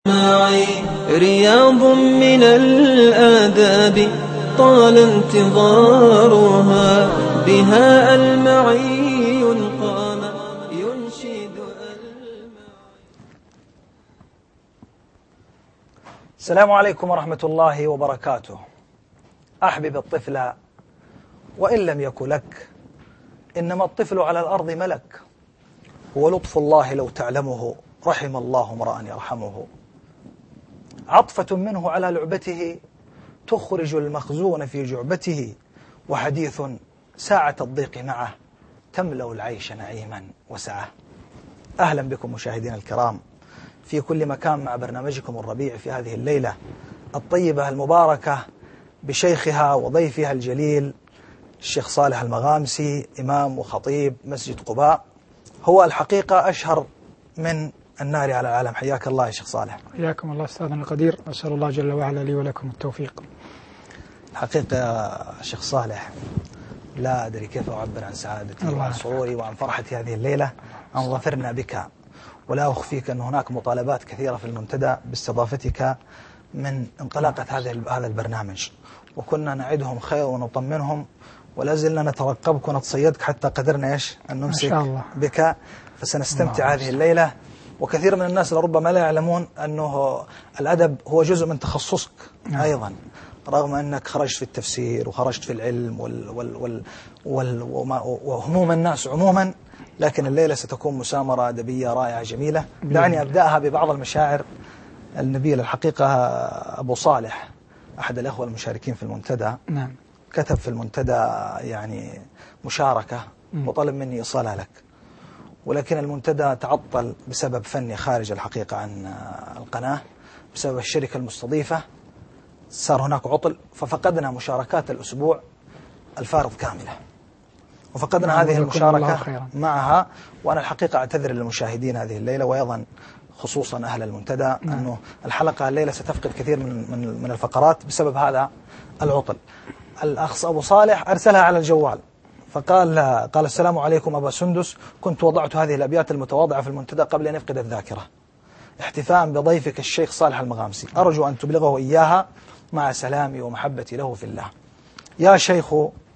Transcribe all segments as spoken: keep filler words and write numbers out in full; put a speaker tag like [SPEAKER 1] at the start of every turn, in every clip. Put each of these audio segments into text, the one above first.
[SPEAKER 1] معي رياض من الآداب طال انتظارها، بها المعي قام ينشد.
[SPEAKER 2] السلام عليكم ورحمة الله وبركاته. أحبب الطفل وإن لم يكن لك، إنما الطفل على الأرض ملك، هو لطف الله لو تعلمه، رحم الله امرأ يرحمه. عطفة منه على لعبته تخرج المخزون في جعبته، وحديث ساعة الضيق معه تملأ العيش نعيما وسعة. أهلا بكم مشاهدينا الكرام في كل مكان مع برنامجكم الربيع في هذه الليلة الطيبة المباركة بشيخها وضيفها الجليل الشيخ صالح المغامسي، إمام وخطيب مسجد قباء. هو الحقيقة أشهر من النار على العالم. حياك الله يا شيخ صالح.
[SPEAKER 3] حياكم الله أستاذنا القدير، أسأل الله جل وعلا لي ولكم التوفيق.
[SPEAKER 2] الحقيقة يا شيخ صالح لا أدري كيف أعبر عن سعادتي وعن سروري وعن فرحتي هذه الليلة أن ظفرنا بك، ولا أخفيك أن هناك مطالبات كثيرة في المنتدى باستضافتك من انطلاقة هذا البرنامج، وكنا نعدهم خير ونطمنهم، ولا زلنا نترقبك ونتصيدك حتى قدرنا إيش أن نمسك بك، فسنستمتع هذه الليلة. وكثير من الناس لربما لا يعلمون أنه الأدب هو جزء من تخصصك أيضا، رغم أنك خرجت في التفسير وخرجت في العلم وال وال وال وال وهموم الناس عموما، لكن الليلة ستكون مسامرة أدبية رائعة جميلة. دعني أبدأها ببعض المشاعر النبيلة. الحقيقة أبو صالح أحد الأخوة المشاركين في المنتدى
[SPEAKER 3] نعم.
[SPEAKER 2] كتب في المنتدى يعني مشاركة وطلب مني إيصالها لك، ولكن المنتدى تعطل بسبب فني خارج الحقيقة عن القناة، بسبب الشركة المستضيفة صار هناك عطل، ففقدنا مشاركات الأسبوع الفارض كاملة، وفقدنا هذه المشاركة معها. وأنا الحقيقة أعتذر للمشاهدين هذه الليلة، وأيضا خصوصا أهل المنتدى، أنه الحلقة الليلة ستفقد كثير من من من الفقرات بسبب هذا العطل. الأخ أبو صالح أرسلها على الجوال، فقال قال السلام عليكم أبا سندس، كنت وضعت هذه الأبيات المتواضعة في المنتدى قبل أن يفقد الذاكرة احتفاء بضيفك الشيخ صالح المغامسي، أرجو أن تبلغه إياها مع سلامي ومحبتي له في الله. يا شيخ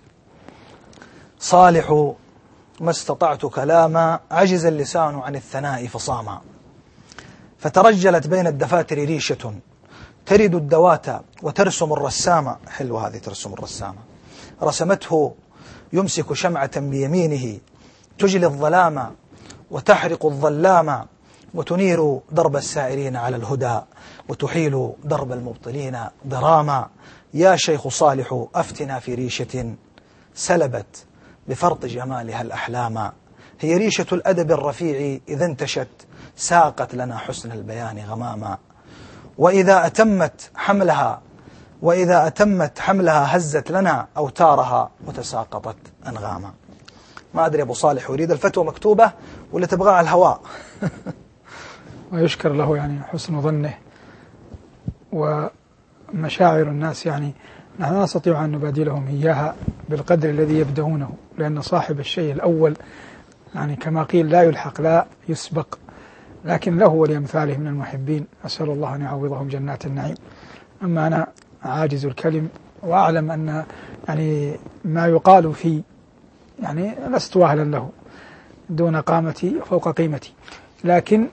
[SPEAKER 2] صالح ما استطعت كلاما، عجز اللسان عن الثناء فصاما، فترجلت بين الدفاتر ريشة ترد الدوات وترسم الرسامة. حلوة هذه، ترسم الرسامة. رسمته يمسك شمعة بيمينه تجلي الظلام وتحرق الظلام، وتنير درب السائرين على الهدى وتحيل درب المبطلين ضراما. يا شيخ صالح أفتنا في ريشة سلبت بفرط جمالها الأحلام، هي ريشة الأدب الرفيع إذا انتشت ساقت لنا حسن البيان غماما، وإذا أتمت حملها وإذا أتمت حملها هزت لنا أوتارها وتساقطت أنغاما. ما أدري أبو صالح يريد الفتوى مكتوبة ولا تبغى على الهواء؟
[SPEAKER 3] ويشكر له يعني حسن ظنه ومشاعر الناس، يعني نحن لا نستطيع أن نبادلهم إياها بالقدر الذي يبدأونه، لأن صاحب الشيء الأول يعني كما قيل لا يلحق لا يسبق، لكن له ولأمثاله من المحبين أسأل الله أن يعوضهم جنات النعيم. أما أنا عاجز الكلم، وأعلم أن يعني ما يقال فيه يعني لست أهلا له دون قامتي فوق قيمتي، لكن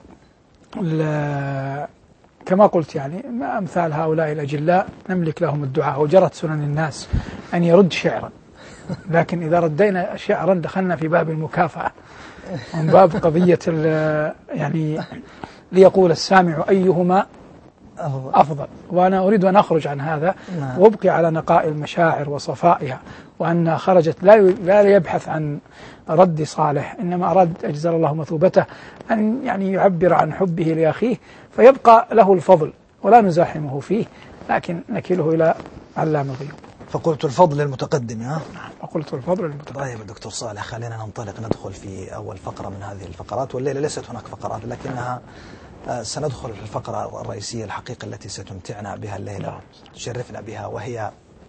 [SPEAKER 3] كما قلت يعني ما أمثال هؤلاء الأجلاء نملك لهم الدعاء، وجرت سنن الناس أن يرد شعرا، لكن إذا ردينا شعرا دخلنا في باب المكافأة من باب قضية يعني ليقول السامع أيهما أفضل، وأنا أريد أن أخرج عن هذا وابقي على نقاء المشاعر وصفائها، وأن خرجت لا لا يبحث عن رد صالح، إنما أراد أجزل الله مثوبته أن يعني يعبر عن حبه لأخيه، فيبقى له الفضل ولا نزاحمه فيه، لكن نكله إلى علام الغيوب.
[SPEAKER 2] فقلت الفضل للمتقدم. ها
[SPEAKER 3] نعم، فقلت الفضل للمتقدم.
[SPEAKER 2] طيب الدكتور صالح، خلينا ننطلق ندخل في أول فقرة من هذه الفقرات، والليلة ليست هناك فقرات لكنها سندخل في الفقرة الرئيسية الحقيقة التي ستمتعنا بها الليلة، تشرفنا بها، وهي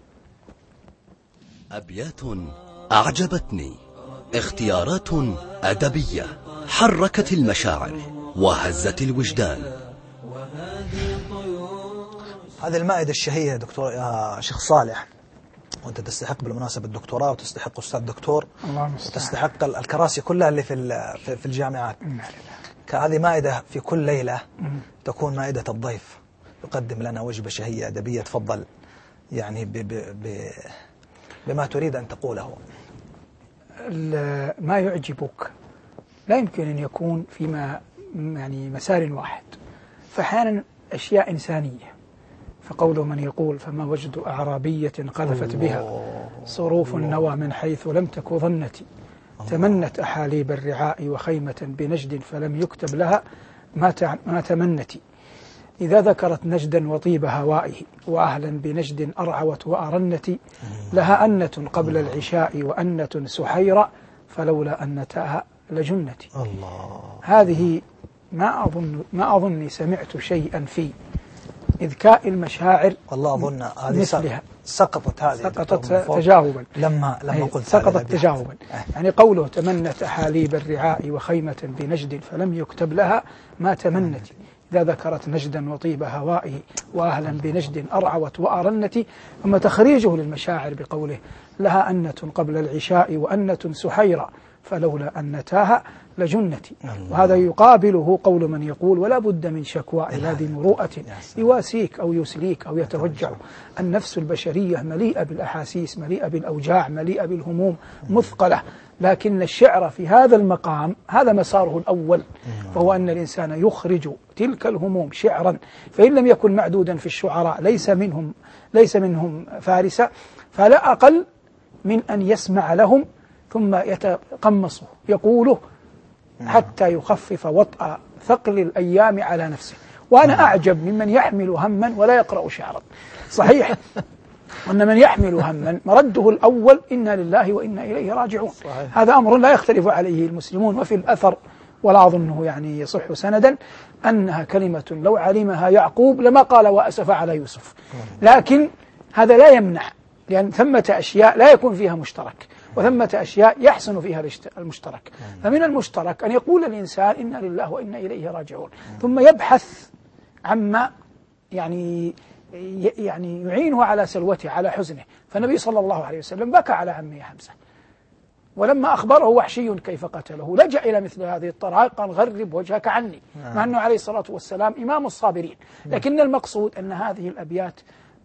[SPEAKER 4] أبيات أعجبتني، اختيارات أدبية حركت المشاعر وهزت الوجدان.
[SPEAKER 2] هذه المائدة الشهية دكتور يا شيخ صالح، وأنت تستحق بالمناسبة الدكتوراه وتستحق أستاذ دكتور وتستحق الكراسي كلها اللي في في الجامعات. كهذه مائدة في كل ليلة تكون مائدة الضيف يقدم لنا وجبة شهية أدبية. تفضل يعني ب ب ب بما تريد أن تقوله.
[SPEAKER 3] ما يعجبك لا يمكن أن يكون فيما يعني مسار واحد، فأحيانا أشياء إنسانية، فقول من يقول فما وجد أعرابية قذفت بها صروف النوى من حيث لم تك ظنتي، تمنت أحاليب الرعاء وخيمة بنجد فلم يكتب لها ما تمنتي، إذا ذكرت نجدا وطيب هوائه وأهلا بنجد أرعوت وأرنتي، لها أنة قبل العشاء وأنة سحيرة فلولا أنتها لجنتي.
[SPEAKER 2] الله.
[SPEAKER 3] هذه ما أظن ما أظني سمعت شيئا في إذكاء المشاعر
[SPEAKER 2] والله أظن هذه
[SPEAKER 3] مثلها.
[SPEAKER 2] سقطت هذه
[SPEAKER 3] سقطت تجاوبا
[SPEAKER 2] لما لما قلت
[SPEAKER 3] سقطت تجاوبا. يعني قوله تمنت أحاليب الرعاء وخيمة بنجد فلم يكتب لها ما تمنتي، إذا ذكرت نجدا وطيب هوائه وأهلا بنجد أرعوت وأرنتي، ثم تخريجه للمشاعر بقوله لها أنة قبل العشاء وأنة سحيرة فلولا أنتاها لجنتي. وهذا يقابله قول من يقول ولا بد من شكوى إلى ذي مروءة يواسيك أو يسليك أو يتوجع. النفس البشرية مليئة بالأحاسيس، مليئة بالأوجاع، مليئة بالهموم، مثقلة، لكن الشعر في هذا المقام هذا مساره الأول، فهو أن الإنسان يخرج تلك الهموم شعرا، فإن لم يكن معدودا في الشعراء ليس منهم ليس منهم فارسة، فلا أقل من أن يسمع لهم ثم يتقمصه يقوله حتى يخفف وطأ ثقل الأيام على نفسه. وأنا أعجب ممن يحمل هما ولا يقرأ شعرا. صحيح أن من يحمل هما مرده الأول إنا لله وإنا إليه راجعون. صحيح. هذا أمر لا يختلف عليه المسلمون. وفي الأثر ولا أظنه يعني يصح سندا أنها كلمة لو علمها يعقوب لما قال وأسف على يوسف، لكن هذا لا يمنع، لأن ثمة أشياء لا يكون فيها مشترك وثمة أشياء يحسن فيها المشترك. فمن المشترك أن يقول الإنسان إنا لله وإنا إليه راجعون، ثم يبحث عما يعني يعني يعينه على سلوته على حزنه. فالنبي صلى الله عليه وسلم بكى على عمه حمزة، ولما أخبره وحشي كيف قتله لجأ إلى مثل هذه الطرائق، قال غرب وجهك عني، مع أنه عليه الصلاة والسلام إمام الصابرين. لكن المقصود أن هذه الأبيات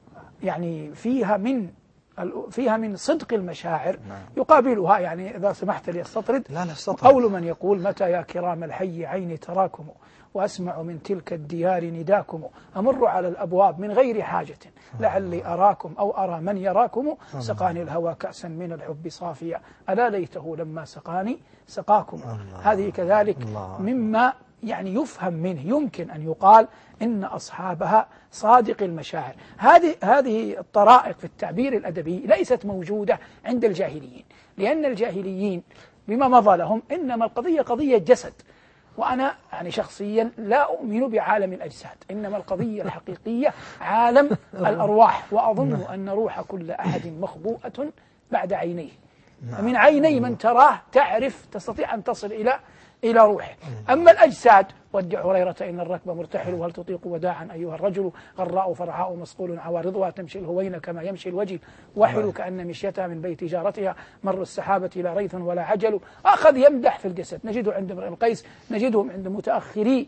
[SPEAKER 3] يعني فيها من فيها من صدق المشاعر يقابلها، يعني إذا سمحت لي أستطرد. قول من يقول متى يا كرام الحي عيني تراكم وأسمع من تلك الديار نداكم، أمر على الأبواب من غير حاجة لعلي أراكم أو أرى من يراكم، سقاني الهوى كأسا من الحب صافيا ألا ليته لما سقاني سقاكم. هذه كذلك مما يعني يفهم منه يمكن أن يقال إن أصحابها صادق المشاعر. هذه هذه الطرائق في التعبير الأدبي ليست موجودة عند الجاهليين، لأن الجاهليين بما مضى لهم إنما القضية قضية جسد، وأنا يعني شخصيا لا أؤمن بعالم الأجساد، إنما القضية الحقيقية عالم الأرواح. وأظن أن روح كل أحد مخبوءة بعد عينيه، فمن عيني من تراه تعرف تستطيع أن تصل إلى إلى روحه. أما الأجساد ودع هريرة إن الركب مرتحل وهل تطيق وداعا أيها الرجل غراء فرعاء مسقول عوارضها تمشي الهوين كما يمشي الوجل وحل كأن مشيتها من بيت جارتها مر السحابة لا ريث ولا عجل. أخذ يمدح في الجسد، نجده عند امرئ القيس، نجده عند متأخري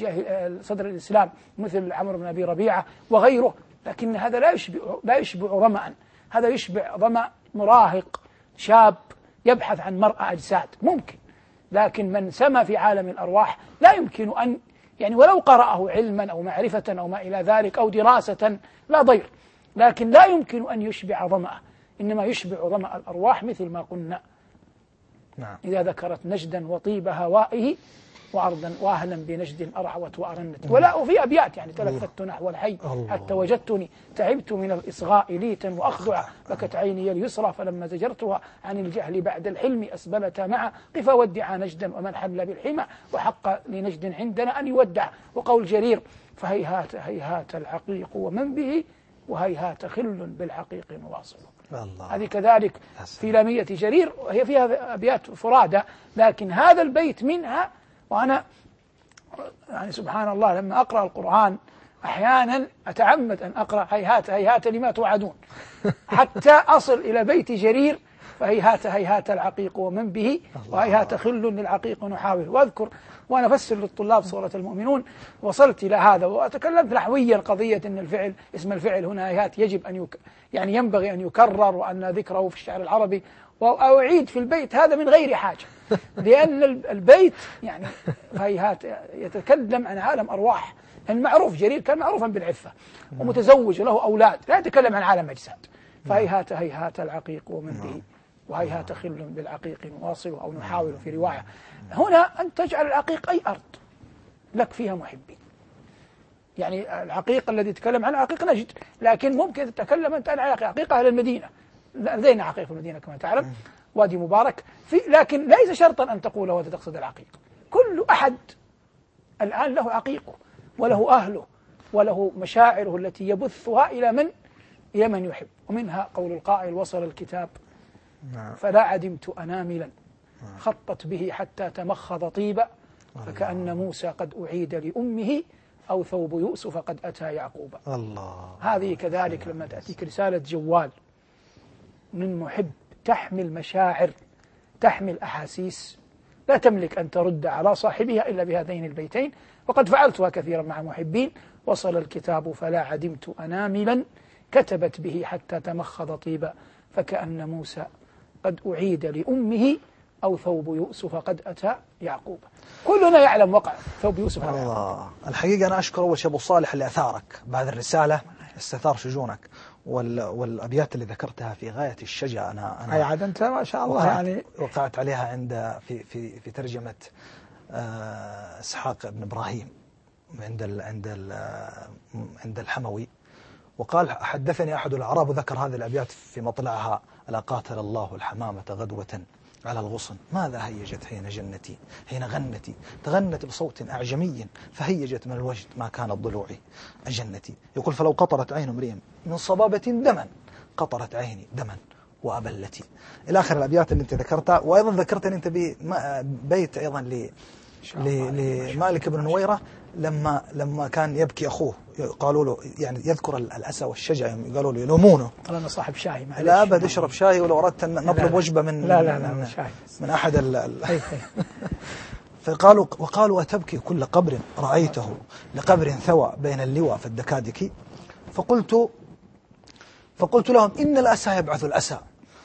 [SPEAKER 3] صدر الإسلام مثل عمرو بن أبي ربيعة وغيره، لكن هذا لا يشبع لا يشبع ظمأ، هذا يشبع ظمأ مراهق شاب يبحث عن مرأة أجساد ممكن، لكن من سما في عالم الأرواح لا يمكن أن يعني ولو قرأه علما أو معرفة أو ما إلى ذلك أو دراسة لا ضير، لكن لا يمكن أن يشبع ظمأه، إنما يشبع ظمأ الأرواح مثل ما قلنا. نعم. إذا ذكرت نجدا وطيب هوائه وأرضا وأهلا بنجد أرعوت وأرنت. ولا وفي أبيات يعني تلفت نحو الحي حتى وجدتني تعبت من الإصغاء ليتا وأخضع بكت عيني اليسرى فلما زجرتها عن الجهل بعد الحلم أسبلت مع قفا ودع نجدا ومن حل بالحمى وحق لنجد عندنا أن يودع. وقول جرير فهيهات هيهات الحقيق ومن به وهيهات خل بالحقيق مواصل. هذه كذلك في لامية جرير وهي فيها أبيات فرادة، لكن هذا البيت منها. وأنا يعني سبحان الله لما أقرأ القرآن أحيانا أتعمد أن أقرأ هيهات هيهات لما توعدون حتى أصل إلى بيت جرير فهيهات هيهات العقيق ومن به وهيهات خل للعقيق نحاول. وأذكر وأنا أفسر للطلاب سورة المؤمنون وصلت إلى هذا وأتكلمت نحويا قضية أن الفعل اسم الفعل هنا هيهات يجب أن يك يعني ينبغي أن يكرر وأن ذكره في الشعر العربي، وأعيد في البيت هذا من غير حاجة لأن البيت يعني هيهات يتكلم عن عالم أرواح. المعروف جرير كان معروفا بالعفة ومتزوج له أولاد، لا يتكلم عن عالم أجساد. فهيهات هيهات العقيق ومن به وهيهات خل بالعقيق نواصل أو نحاول في رواية. هنا أن تجعل العقيق أي أرض لك فيها محبين، يعني العقيق الذي يتكلم عن عقيق نجد، لكن ممكن تتكلم أنت عن عقيق أهل المدينة، لدينا عقيق المدينة كما تعلم وادي مبارك في، لكن ليس شرطا أن تقول وأنت تقصد العقيق. كل أحد الآن له عقيقه وله أهله وله مشاعره التي يبثها إلى من إلى من يحب. ومنها قول القائل وصل الكتاب فلا عدمت أناملا خطت به حتى تمخض طيبا فكأن موسى قد أعيد لأمه أو ثوب يوسف قد أتى يعقوب.
[SPEAKER 2] الله.
[SPEAKER 3] هذه كذلك لما تأتيك رسالة جوال من محب تحمل مشاعر تحمل أحاسيس لا تملك أن ترد على صاحبها إلا بهذين البيتين، وقد فعلتها كثيرا مع محبين. وصل الكتاب فلا عدمت أناملا كتبت به حتى تمخض طيبا فكأن موسى قد أعيد لأمه أو ثوب يوسف قد أتى يعقوب. كلنا يعلم وقع ثوب يوسف.
[SPEAKER 2] الله. الحقيقة أنا أشكر أول شيء أبو صالح اللي أثارك بعد الرسالة، استثار شجونك، وال... والأبيات اللي ذكرتها في غاية الشجع. أنا أنا
[SPEAKER 3] أي عاد أنت ما شاء الله
[SPEAKER 2] وقعت
[SPEAKER 3] يعني
[SPEAKER 2] وقعت عليها عند في في في ترجمة إسحاق بن إبراهيم عند ال... عند ال... عند الحموي، وقال حدثني أحد الأعراب ذكر هذه الأبيات في مطلعها: ألا قاتل الله الحمامة غدوة على الغصن ماذا هيجت حين جنتي حين غنتي تغنت بصوت أعجمي فهيجت من الوجد ما كانت ضلوعي أجنتي. يقول فلو قطرت عين امرئ من صبابة دما قطرت عيني دما وأبلتي، إلى آخر الأبيات اللي أنت ذكرتها. وأيضا ذكرتني أنت ببيت أيضا ل لمالك بن نويرة لما لما كان يبكي أخوه، قالوا له يعني يذكر الأسى والشجع، قالوا له يلومونه
[SPEAKER 3] قال أنا صاحب شاي
[SPEAKER 2] لا أبد اشرب شاي ولو أردت أن نطلب وجبة من
[SPEAKER 3] لا لا لا
[SPEAKER 2] من,
[SPEAKER 3] شاي
[SPEAKER 2] من أحد ال فقالوا وقالوا أتبكي كل قبر رأيته لقبر ثوى بين اللوى في الدكادك فقلت فقلت لهم إن الأسى يبعث الأسى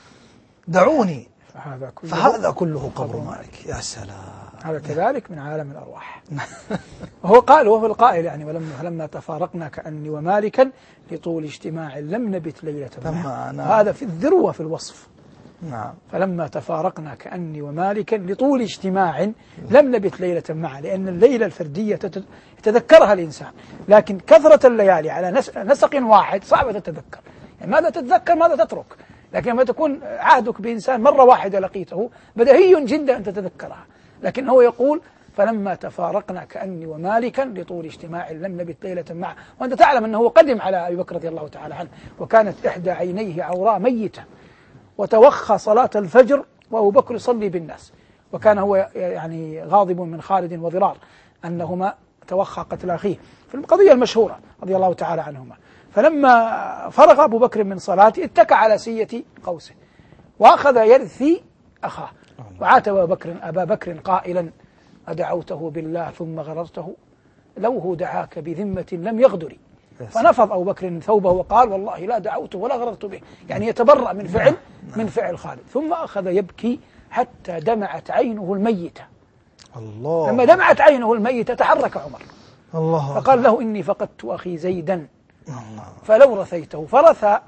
[SPEAKER 2] دعوني
[SPEAKER 3] فهذا كله,
[SPEAKER 2] فهذا كله قبر مالك. يا سلام.
[SPEAKER 3] هذا كذلك من عالم الأرواح. وهو قال وهو القائل يعني ولما لما تفارقنا كأني ومالكا لطول اجتماع لم نبت ليلة معا. هذا في الذروة في الوصف.
[SPEAKER 2] نعم.
[SPEAKER 3] فلما تفارقنا كأني ومالكا لطول اجتماع لم نبت ليلة معا، لأن الليلة الفردية يتذكرها الإنسان، لكن كثرة الليالي على نسق واحد صعبة تتذكر. يعني ماذا تتذكر ماذا تترك، لكن لما تكون عهدك بإنسان مرة واحدة لقيته بديهي جدا أن تتذكرها. لكن هو يقول فلما تفارقنا كأني ومالكا لطول اجتماع لم نبت ليلة معه. وأنت تعلم أنه قدم على أبي بكر رضي الله تعالى عنه وكانت إحدى عينيه عوراء ميتة وتوخى صلاة الفجر وأبو بكر يصلي بالناس، وكان هو يعني غاضب من خالد وضرار أنهما توخى قتل أخيه في القضية المشهورة رضي الله تعالى عنهما. فلما فرغ أبو بكر من صلاته اتكى على سية قوسه وأخذ يرثي أخاه، وعاتب أبا بكر أبا بكر قائلا أدعوته بالله ثم غررته لوه دعاك بذمة لم يغدري. فنفض أبو بكر ثوبه وقال والله لا دعوته ولا غررت به، يعني يتبرأ من فعل من فعل خالد. ثم أخذ يبكي حتى دمعت عينه الميتة.
[SPEAKER 2] الله.
[SPEAKER 3] لما دمعت عينه الميتة تحرك عمر
[SPEAKER 2] الله
[SPEAKER 3] فقال له إني فقدت أخي زيدا
[SPEAKER 2] الله.
[SPEAKER 3] فلو رثيته فرثى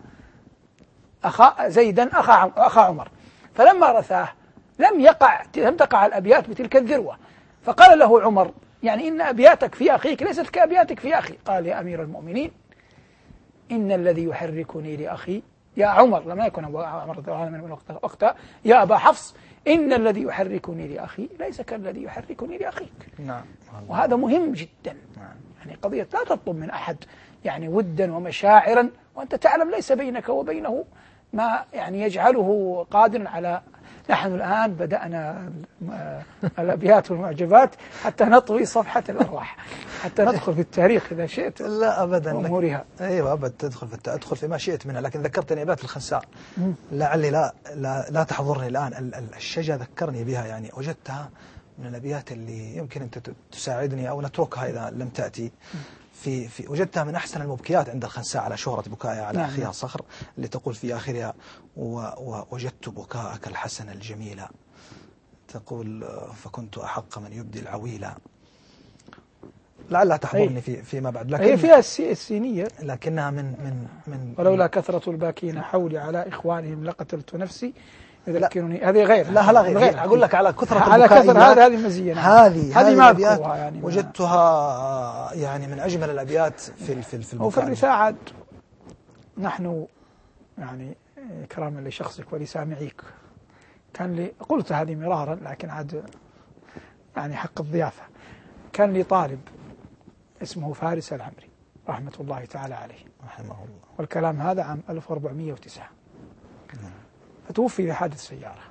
[SPEAKER 3] أخا زيدا أخا أخا عمر. فلما رثاه لم يقع لم تقع الأبيات بتلك الذروة، فقال له عمر يعني إن أبياتك في أخيك ليست كأبياتك في أخي. قال يا أمير المؤمنين إن الذي يحركني لأخي يا عمر، لم يكن عمر رضي الله عنه من وقتها يا أبا حفص إن الذي يحركني لأخي ليس كالذي يحركني لأخيك.
[SPEAKER 2] نعم.
[SPEAKER 3] وهذا مهم جدا.
[SPEAKER 2] نعم.
[SPEAKER 3] يعني قضية لا تطلب من أحد يعني ودا ومشاعرا وأنت تعلم ليس بينك وبينه ما يعني يجعله قادر على نحن الآن بدأنا الأبيات والمعجبات حتى نطوي صفحة الأرواح، حتى ندخل في التاريخ إذا شئت.
[SPEAKER 2] لا أبدا
[SPEAKER 3] أمورها.
[SPEAKER 2] أيوة أبدا تدخل في أدخل فيما شئت منها، لكن ذكرتني أبيات الخنساء لعلي لا لا لا تحضرني الآن. الشجا ذكرني بها، يعني وجدتها من الأبيات اللي يمكن أنت تساعدني أو نتركها إذا لم تأتي. في في وجدتها من أحسن المبكيات عند الخنساء على شهرة بكائها على نعم. أخيها صخر، اللي تقول في آخرها: ووجدت بكاءك الحسن الجميل، تقول: فكنت أحق من يبدي العويلة. لعلها تحضرني في فيما بعد، لكن
[SPEAKER 3] هي فيها السينية،
[SPEAKER 2] لكنها من من من
[SPEAKER 3] ولولا كثرة الباكين حولي على إخوانهم لقتلت نفسي يذكرني. هذه غير
[SPEAKER 2] لا لا غير, غير. أقول لك على كثرة
[SPEAKER 3] على كثرة هذه هذه مزية.
[SPEAKER 2] هذه
[SPEAKER 3] هذه ما أذكرها يعني،
[SPEAKER 2] وجدتها يعني من أجمل الأبيات في في في
[SPEAKER 3] وفي الرثاء عاد نحن يعني إكراما لشخصك ولسامعيك كان لي، قلت هذه مرارا لكن عاد يعني حق الضيافة، كان لي طالب اسمه فارس العمري رحمة الله تعالى عليه
[SPEAKER 2] رحمه الله،
[SPEAKER 3] والكلام هذا عام ألف وأربعمائة وتسعة. فتوفي في حادث سيارة،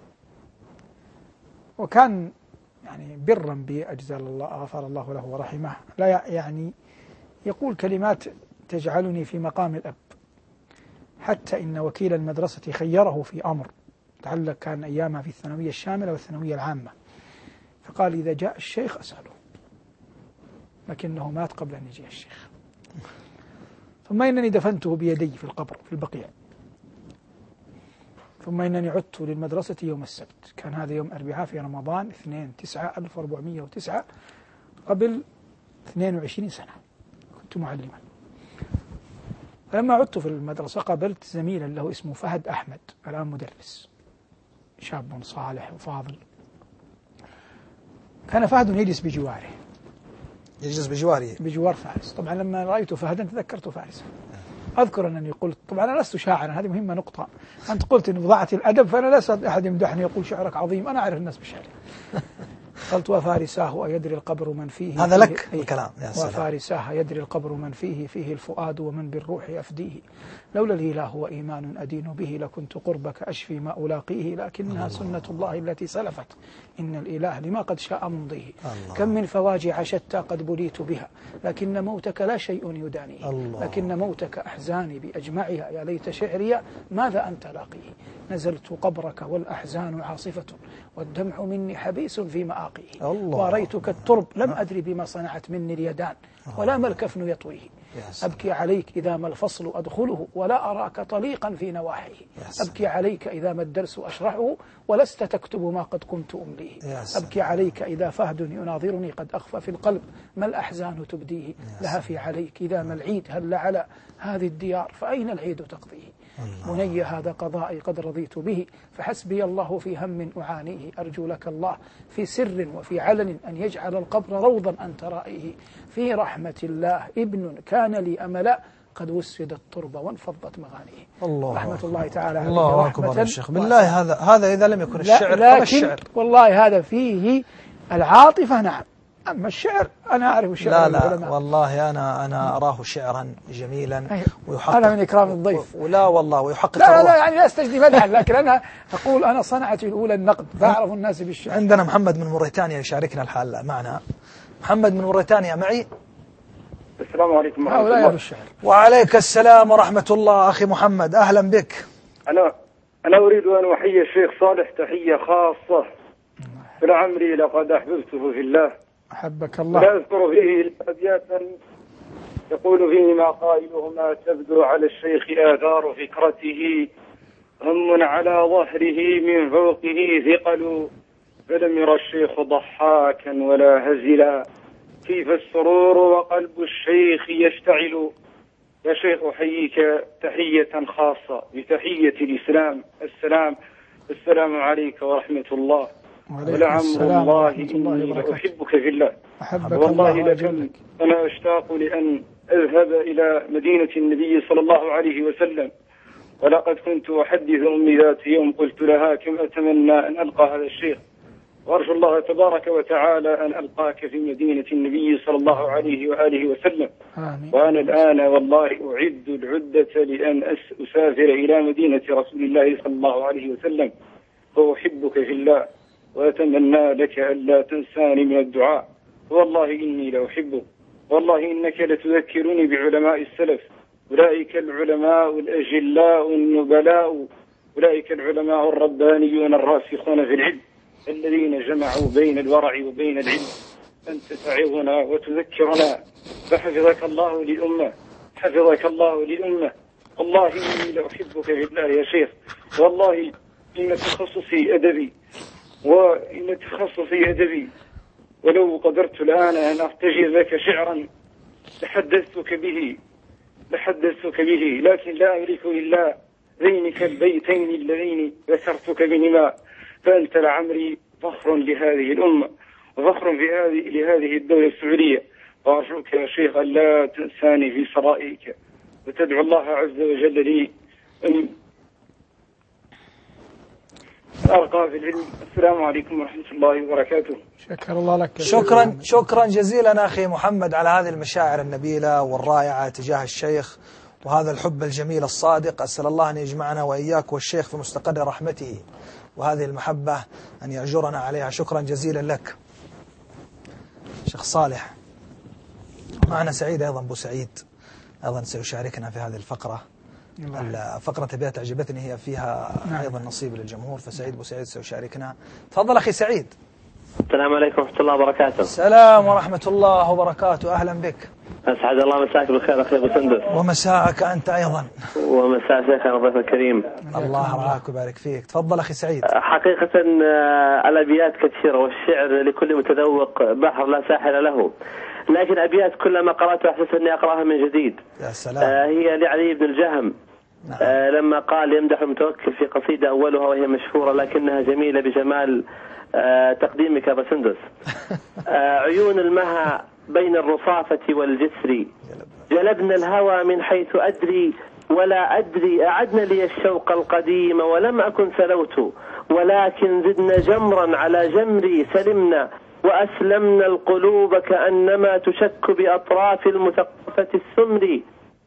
[SPEAKER 3] وكان يعني برا بأجزال الله غفر الله له ورحمه، لا يعني يقول كلمات تجعلني في مقام الأب، حتى إن وكيل المدرسة خيره في أمر تعلق، كان أيامها في الثانوية الشاملة والثانوية العامة، فقال: إذا جاء الشيخ أسأله، لكنه مات قبل أن يجي الشيخ. ثم إنني دفنته بيدي في القبر في البقيع، ثم إنني عدت للمدرسة يوم السبت، كان هذا يوم أربعاء في رمضان اثنين تسعة ألف وأربعمائة وتسعة، قبل اثنين وعشرين سنة كنت معلما. فلما عدت في المدرسة قابلت زميلا له اسمه فهد أحمد، الآن مدرس، شاب صالح وفاضل. كان فهد يجلس بجواره
[SPEAKER 2] يجلس بجواري
[SPEAKER 3] بجوار فارس. طبعا لما رأيت فهدا تذكرت فارسا. أذكر أنني قلت، طبعا أنا لست شاعرا، هذه مهمة نقطة، أنت قلت إن بضاعة الأدب، فأنا لا أستطيع أحد يمدحني يقول شعرك عظيم، أنا أعرف الناس بشعري. قلت: وفارساه يدري القبر من فيه،
[SPEAKER 2] هذا لك الكلام يا سلام.
[SPEAKER 3] وفارساه يدري القبر من فيه، فيه الفؤاد ومن بالروح أفديه، لولا الإله وإيمان أدين به، لكنت قربك أشفي ما ألاقيه، لكنها سنة الله التي سلفت، إن الإله لما قد شاء ممضيه، كم من فواجع شتى قد بليت بها، لكن موتك لا شيء يدانيه، لكن موتك أحزاني بأجمعها، يا ليت شعري ماذا أنت لاقيه، نزلت قبرك والأحزان عاصفة، والدمع مني حبيس في مآقيه، وأريتك الترب لم أدري بما صنعت مني اليدان، ولا ما الكفن يطويه، أبكي عليك إذا ما الفصل أدخله، ولا أراك طليقا في نواحيه، أبكي عليك إذا ما الدرس أشرحه، ولست تكتب ما قد كنت أمليه، أبكي عليك إذا فهد يناظرني قد أخفى في القلب ما الأحزان تبديه، لهفي عليك إذا ما العيد هل على هذه الديار فأين العيد تقضيه، بني هذا قضائي قد رضيت به، فحسبي الله في هم أعانيه، أرجو لك الله في سر وفي علن أن يجعل القبر روضا أنت رائيه، في رحمة الله ابن كان لي أملا، قد وسد التربة وانفضت مغانيه.
[SPEAKER 2] الله
[SPEAKER 3] رحمة الله تعالى عليه.
[SPEAKER 2] الله أكبر يا شيخ، بالله هذا هذا إذا لم يكن الشعر
[SPEAKER 3] لكن
[SPEAKER 2] الشعر.
[SPEAKER 3] والله هذا فيه العاطفة نعم، أما الشعر أنا أعرف الشعر.
[SPEAKER 2] لا لا والله أنا أنا أراه شعرا جميلا
[SPEAKER 3] ويحقق. أنا من إكرام الضيف.
[SPEAKER 2] ولا والله ويحقق.
[SPEAKER 3] لا لا يعني لا استجدي مدحا، لكن أنا أقول أنا صنعتي الأولى النقد، فأعرف الناس بالشعر.
[SPEAKER 2] عندنا محمد من موريتانيا يشاركنا الحال معنا. محمد من موريتانيا معي.
[SPEAKER 5] السلام عليكم ورحمة
[SPEAKER 3] الله.
[SPEAKER 5] الله.
[SPEAKER 2] وعليك السلام ورحمة الله أخي محمد، أهلا بك.
[SPEAKER 5] أنا أنا أريد أن أحيي الشيخ صالح تحية خاصة. فلعمري لقد أحببته في الله.
[SPEAKER 3] أحبك الله.
[SPEAKER 5] ولا أذكر فيه أبياتا يقول فيهما قائلهما: تبدو على الشيخ آثار فكرته، هم على ظهره من فوقه ثقل، فلم ير الشيخ ضحاكا ولا هزلا، كيف السرور وقلب الشيخ يشتعل. يا شيخ أحييك تحية خاصة بتحية الإسلام، السلام السلام عليك ورحمة الله. ولعمر الله إني أحبك في الله. والله لكم أنا أشتاق لأن أذهب إلى مدينة النبي صلى الله عليه وسلم، ولقد كنت أحدث أمي ذات يوم قلت لها: كم أتمنى أن ألقى هذا الشيخ، وأرجو الله تبارك وتعالى أن ألقاك في مدينة النبي صلى الله عليه وآله وسلم. آمين. وأنا الآن والله أعد العدة لأن أسافر إلى مدينة رسول الله صلى الله عليه وسلم، وأحبك في الله وأتمنى لك ألا تنساني من الدعاء. والله إني لأحبك، والله إنك لتذكرني بعلماء السلف، أولئك العلماء الأجلاء النبلاء، أولئك العلماء الربانيون الراسخون في العلم الذين جمعوا بين الورع وبين العلم. أنت تعظنا وتذكرنا، فحفظك الله للأمة، حفظك الله للأمة. والله إني لأحبك في الله يا شيخ، والله إن تخصصي أدبي وإن تخصصي أدبي، ولو قدرت الآن أن أرتجز لك شعرا لحدثتك به لحدثتك به لكن لا أملك إلا ذينك البيتين اللذين ذكرتك بهما. فأنت لعمري فخر لهذه الأمة وفخر في هذه لهذه الدولة السعودية. وأرجوك يا شيخ أن لا تنساني في سرائك، وتدعو الله عز وجل لي أن أرقى في العلم. السلام عليكم ورحمة الله وبركاته.
[SPEAKER 3] شكر الله لك.
[SPEAKER 2] شكرا شكرا جزيلا أخي محمد على هذه المشاعر النبيلة والرائعة تجاه الشيخ وهذا الحب الجميل الصادق. أسأل الله أن يجمعنا وإياك والشيخ في مستقر رحمته، وهذه المحبة أن يأجرنا عليها. شكرا جزيلا لك شيخ صالح. معنا سعيد أيضا، أبو سعيد أيضا سيشاركنا في هذه الفقرة. الفقرة أبيات عجبتني هي فيها أيضا نصيب للجمهور، فسعيد أبو سعيد سيشاركنا. تفضل أخي سعيد.
[SPEAKER 6] السلام عليكم ورحمة الله وبركاته.
[SPEAKER 2] السلام ورحمة الله وبركاته، أهلا بك.
[SPEAKER 6] أسعد الله مساك بالخير أخي أبو سندس.
[SPEAKER 2] ومساءك أنت أيضا.
[SPEAKER 6] ومساء شيخنا الضيف الكريم.
[SPEAKER 2] الله رعاك وبارك فيك. تفضل أخي سعيد.
[SPEAKER 6] حقيقة الأبيات كثيرة والشعر لكل متذوق بحر لا ساحل له، لكن أبيات كلما قرأتها أحسس أني أقرأها من جديد.
[SPEAKER 2] يا سلام.
[SPEAKER 6] آه هي لعلي بن الجهم.
[SPEAKER 2] نعم.
[SPEAKER 6] آه لما قال يمدح المتوكل في قصيدة أولها وهي مشهورة لكنها جميلة بجمال آه تقديمك أبا سندس. آه عيون المها بين الرصافة والجسر، جلبنا الهوى من حيث أدري ولا أدري، أعدنا لي الشوق القديم ولم أكن سلوت، ولكن زدنا جمرا على جمري سلمنا، وأسلمنا القلوب كأنما تشك بأطراف المثقفة السمر،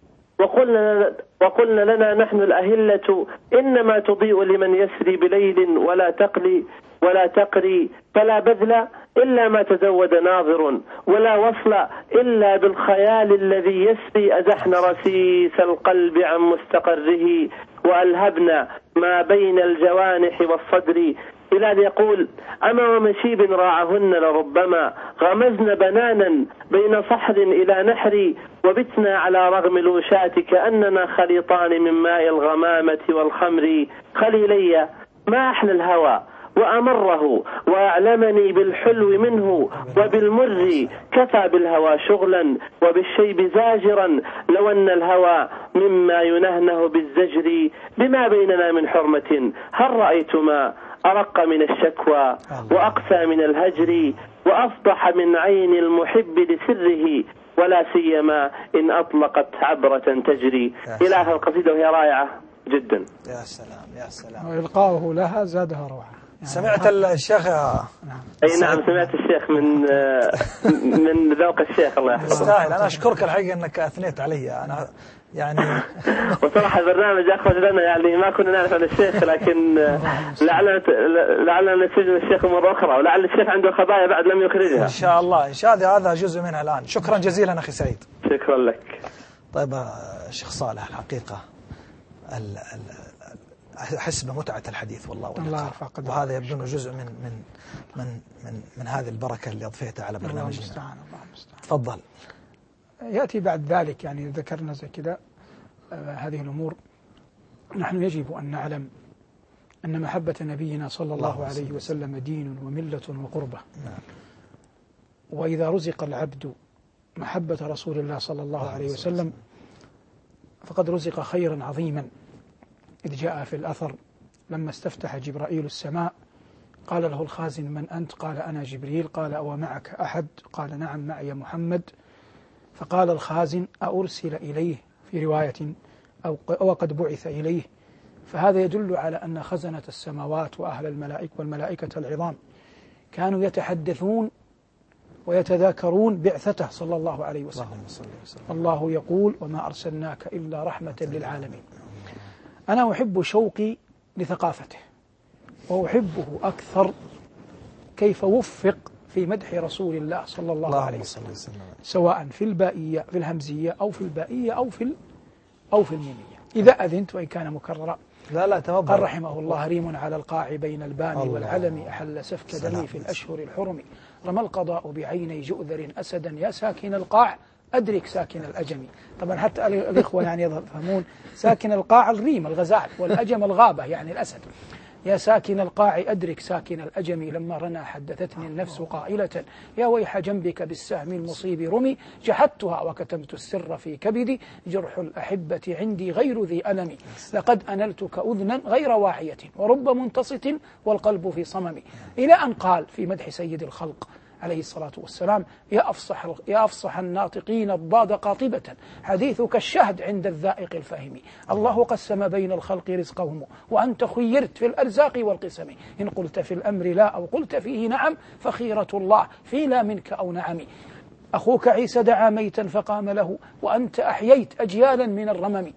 [SPEAKER 6] وقلنا, وقلنا لنا نحن الأهلة إنما تضيء لمن يسري بليل ولا تقلي ولا تقري، فلا بذل إلا ما تزود ناظر، ولا وصل إلا بالخيال الذي يسري، أزحنا رسيس القلب عن مستقره وألهبنا ما بين الجوانح والصدر. بلال يقول أما ومشيب راعهن لربما غمزن بنانا بين صحر إلى نحر، وبتنا على رغم الوشاة كأننا خليطان من ماء الغمامة والخمر. خليلي ما أحلى الهوى وأمره وأعلمني بالحلو منه وبالمر، كفى بالهوى شغلا وبالشيب زاجرا، لو أن الهوى مما ينهنه بالزجر، بما بيننا من حرمة هل رأيتما أرق من الشكوى وأقسى من الهجر، وأفضح من عين المحب لسره، ولا سيما إن أطلقت عبرة تجري. إلى آخر القصيدة وهي رائعة جدا.
[SPEAKER 2] يا سلام يا سلام.
[SPEAKER 3] وإلقاؤه لها زادها روعة. يعني
[SPEAKER 2] سمعت الشيخ؟
[SPEAKER 3] نعم.
[SPEAKER 6] أي نعم سمعت الشيخ من من ذوق الشيخ الله يحفظه.
[SPEAKER 2] استاهل. أنا أشكرك الحقيقة أنك أثنيت علي. أنا يعني
[SPEAKER 6] وصراحة البرنامج أخرج لنا، يعني ما كنا نعرف عن الشيخ، لكن لعلنا لعلنا نستجد الشيخ مرة أخرى، ولعل الشيخ عنده خبايا بعد لم يخرجها.
[SPEAKER 2] إن شاء الله إن شاء الله هذا جزء منها الآن. شكرا جزيلا أخي سعيد.
[SPEAKER 6] شكرا لك.
[SPEAKER 2] طيب شيخ صالح، الحقيقة أحس بمتعة الحديث والله والله، وهذا يبدو أنه جزء من من من من من هذه البركة اللي أضفيتها على برنامجنا.
[SPEAKER 3] الله المستعان.
[SPEAKER 2] تفضل.
[SPEAKER 3] يأتي بعد ذلك يعني ذكرنا زي كذا آه هذه الأمور. نحن يجب أن نعلم أن محبة نبينا صلى الله, الله عليه وسلم دين وملة وقربة. نعم. وإذا رزق العبد محبة رسول الله صلى الله, الله عليه وسلم فقد رزق خيرا عظيما، إذ جاء في الأثر لما استفتح جبرائيل السماء قال له الخازن من أنت؟ قال أنا جبريل. قال أو معك أحد؟ قال نعم معي محمد. فقال الخازن أرسل إليه في رواية أو قد بعث إليه. فهذا يدل على أن خزنة السماوات وأهل الملائكة والملائكة العظام كانوا يتحدثون ويتذاكرون بعثته صلى الله عليه وسلم. الله يقول وما أرسلناك إلا رحمة للعالمين. أنا أحب شوقي لثقافته، وأحبه أكثر كيف وفق في مدح رسول الله صلى الله, الله عليه وسلم، سواء في البائية في الهمزية أو في البائية أو في أو في الميمية، إذا أذنت وإن كان مكررا.
[SPEAKER 2] لا لا تمام.
[SPEAKER 3] قال رحمه الله: ريم على القاع بين الباني والعلم، أحل سفك دمي في الأشهر الحرم، رمى القضاء بعيني جؤذر أسدا، يا ساكن القاع أدرك ساكن الأجم. طبعا حتى الإخوة يعني يفهمون، ساكن القاع الريم الغزال، والأجم الغابة يعني الأسد. يا ساكن القاع أدرك ساكن الأجم، لما رنا حدثتني النفس قائلة، يا ويح جنبك بالسهم المصيب رمي، جحدتها وكتمت السر في كبدي، جرح الأحبة عندي غير ذي ألم، لقد أنلتك أذنا غير واعية، ورب منتصت والقلب في صمم. إلى أن قال في مدح سيد الخلق عليه الصلاة والسلام: يا أفصح, يا أفصح الناطقين الضاد قاطبة، حديثك الشهد عند الذائق الفهم، الله قسم بين الخلق رزقهم، وأنت خيرت في الأرزاق والقسم، إن قلت في الأمر لا أو قلت فيه نعم، فخيرة الله في لا منك أو نعم. أخوك عيسى دعا ميتا فقام له، وأنت أحييت أجيالا من الرمم،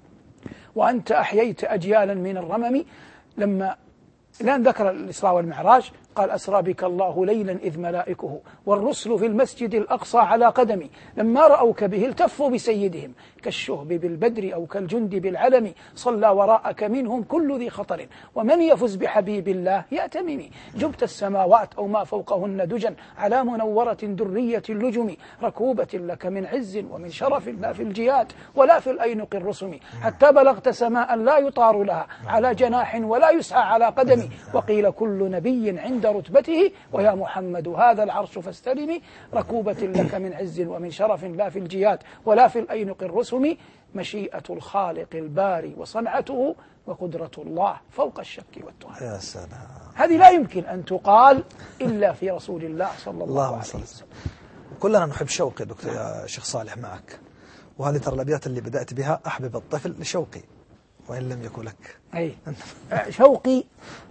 [SPEAKER 3] وأنت أحييت أجيالا من الرمم. لما الآن ذكر الإسراء والمعراج، قال: أسرى بك الله ليلا إذ ملائكه والرسل في المسجد الأقصى على قدمي، لما رأوك به التفوا بسيدهم، كالشهب بالبدر أو كالجند بالعلم، صلى وراءك منهم كل ذي خطر، ومن يفز بحبيب الله يأتمم. جبت السماوات أو ما فوقهن دجا، على منورة درية اللجم، ركوبة لك من عز ومن شرف، لا في الجياد ولا في الأينق الرسم، حتى بلغت سماء لا يطار لها على جناح ولا يسعى على قدم، وقيل كل نبي عند رتبته، ويا محمد هذا العرش فاستلمي، ركوبة لك من عز ومن شرف، لا في الجياد ولا في الأينق الرسم، مشيئة الخالق الباري وصنعته، وقدرة الله فوق الشك والتهم.
[SPEAKER 2] يا سلام،
[SPEAKER 3] هذه لا يمكن أن تقال إلا في رسول الله صلى الله عليه وسلم.
[SPEAKER 2] كلنا نحب شوقي دكتور يا شيخ صالح معك، وهذه ترى الأبيات اللي بدأت بها: أحبب الطفل لشوقي وإن لم يكن لك.
[SPEAKER 3] أي شوقي،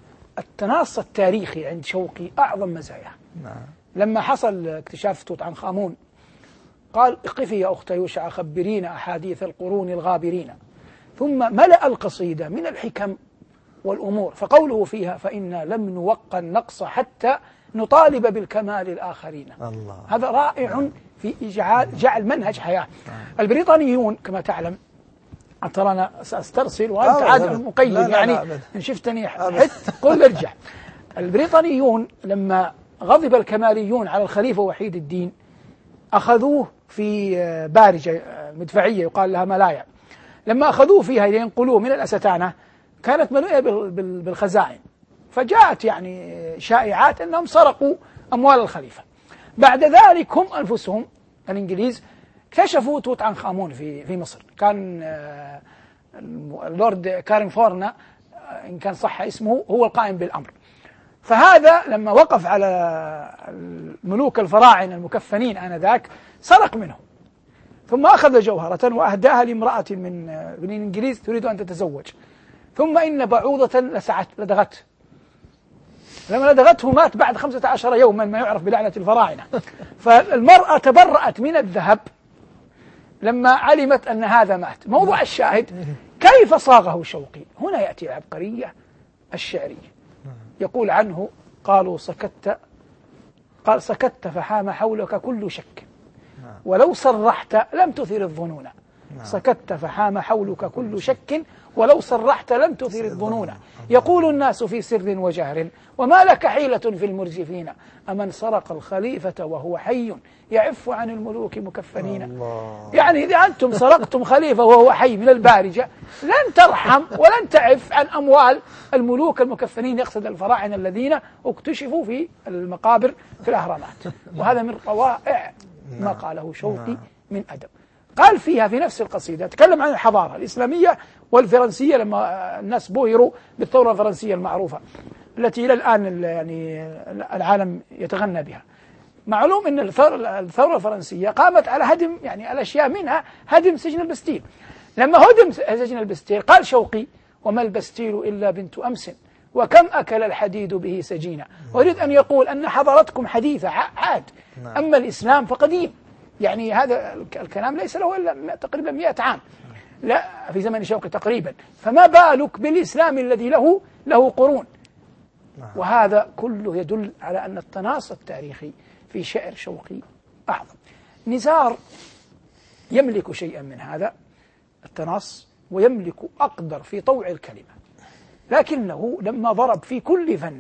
[SPEAKER 3] التناص التاريخي عند شوقي أعظم مزايا.
[SPEAKER 2] نعم.
[SPEAKER 3] لما حصل اكتشاف توت عنخ آمون قال: اقفي يا أخت يوشع خبرينا أحاديث القرون الغابرين، ثم ملأ القصيدة من الحكم والأمور، فقوله فيها: فإنا لم نوقى النقص حتى نطالب بالكمال الآخرين.
[SPEAKER 2] الله.
[SPEAKER 3] هذا رائع في إجعال جعل منهج حياة. البريطانيون كما تعلم، ترى أنا سأسترسل وأنت عاد مقيد، يعني إن شفتني حت قل ارجع. البريطانيون لما غضب الكماليون على الخليفة وحيد الدين، أخذوه في بارجة مدفعية يقال لها ملايا، لما أخذوه فيها لينقلوه من الأستانة كانت ملوئة بالخزائن، فجاءت يعني شائعات أنهم سرقوا أموال الخليفة. بعد ذلك هم أنفسهم الإنجليز اكتشفوا توت عنخ آمون في في مصر. كان اللورد كارنفورنا إن كان صح اسمه هو القائم بالأمر، فهذا لما وقف على الملوك الفراعنة المكفنين آنذاك سرق منهم، ثم أخذ جوهرة وأهداها لامرأة من من الإنجليز تريد أن تتزوج، ثم إن بعوضة لسعت لدغته، لما لدغته مات بعد خمسة عشر يوما، ما يعرف بلعنة الفراعنة. فالمرأة تبرأت من الذهب لما علمت أن هذا مات. موضوع الشاهد كيف صاغه شوقي. هنا يأتي العبقرية الشعرية، يقول عنه: قالوا سكت، قال سكت فحام حولك كل شك، ولو صرحت لم تثير الظنون. سكت فحام حولك كل شك، ولو صرحت لم تثير الظنون. يقول الناس في سر وجهر، وما لك حيلة في المرجفين، أمن سرق الخليفة وهو حي يعف عن الملوك مكفنين. الله. يعني إذا أنتم سرقتم خليفة وهو حي من البارجة لن ترحم ولن تعف عن أموال الملوك المكفنين، يقصد الفراعنة الذين اكتشفوا في المقابر في الأهرامات. وهذا من روائع ما قاله شوقي من أدب. قال فيها في نفس القصيدة، تكلم عن الحضارة الإسلامية والفرنسية لما الناس بوهروا بالثورة الفرنسية المعروفة التي إلى الآن يعني العالم يتغنى بها. معلوم أن الثورة الفرنسية قامت على هدم يعني الأشياء، منها هدم سجن البستيل. لما هدم سجن البستيل قال شوقي: وما البستيل إلا بنت أمس، وكم أكل الحديد به سجينا. ويريد أن يقول أن حضارتكم حديثة عاد، أما الإسلام فقديم. يعني هذا الكلام ليس له إلا تقريبا مئة عام، لا في زمن شوقي تقريبا، فما بالك بالإسلام الذي له له قرون. وهذا كله يدل على أن التناص التاريخي في شعر شوقي أعظم. نزار يملك شيئا من هذا التناص ويملك أقدر في طوع الكلمة، لكنه لما ضرب في كل فن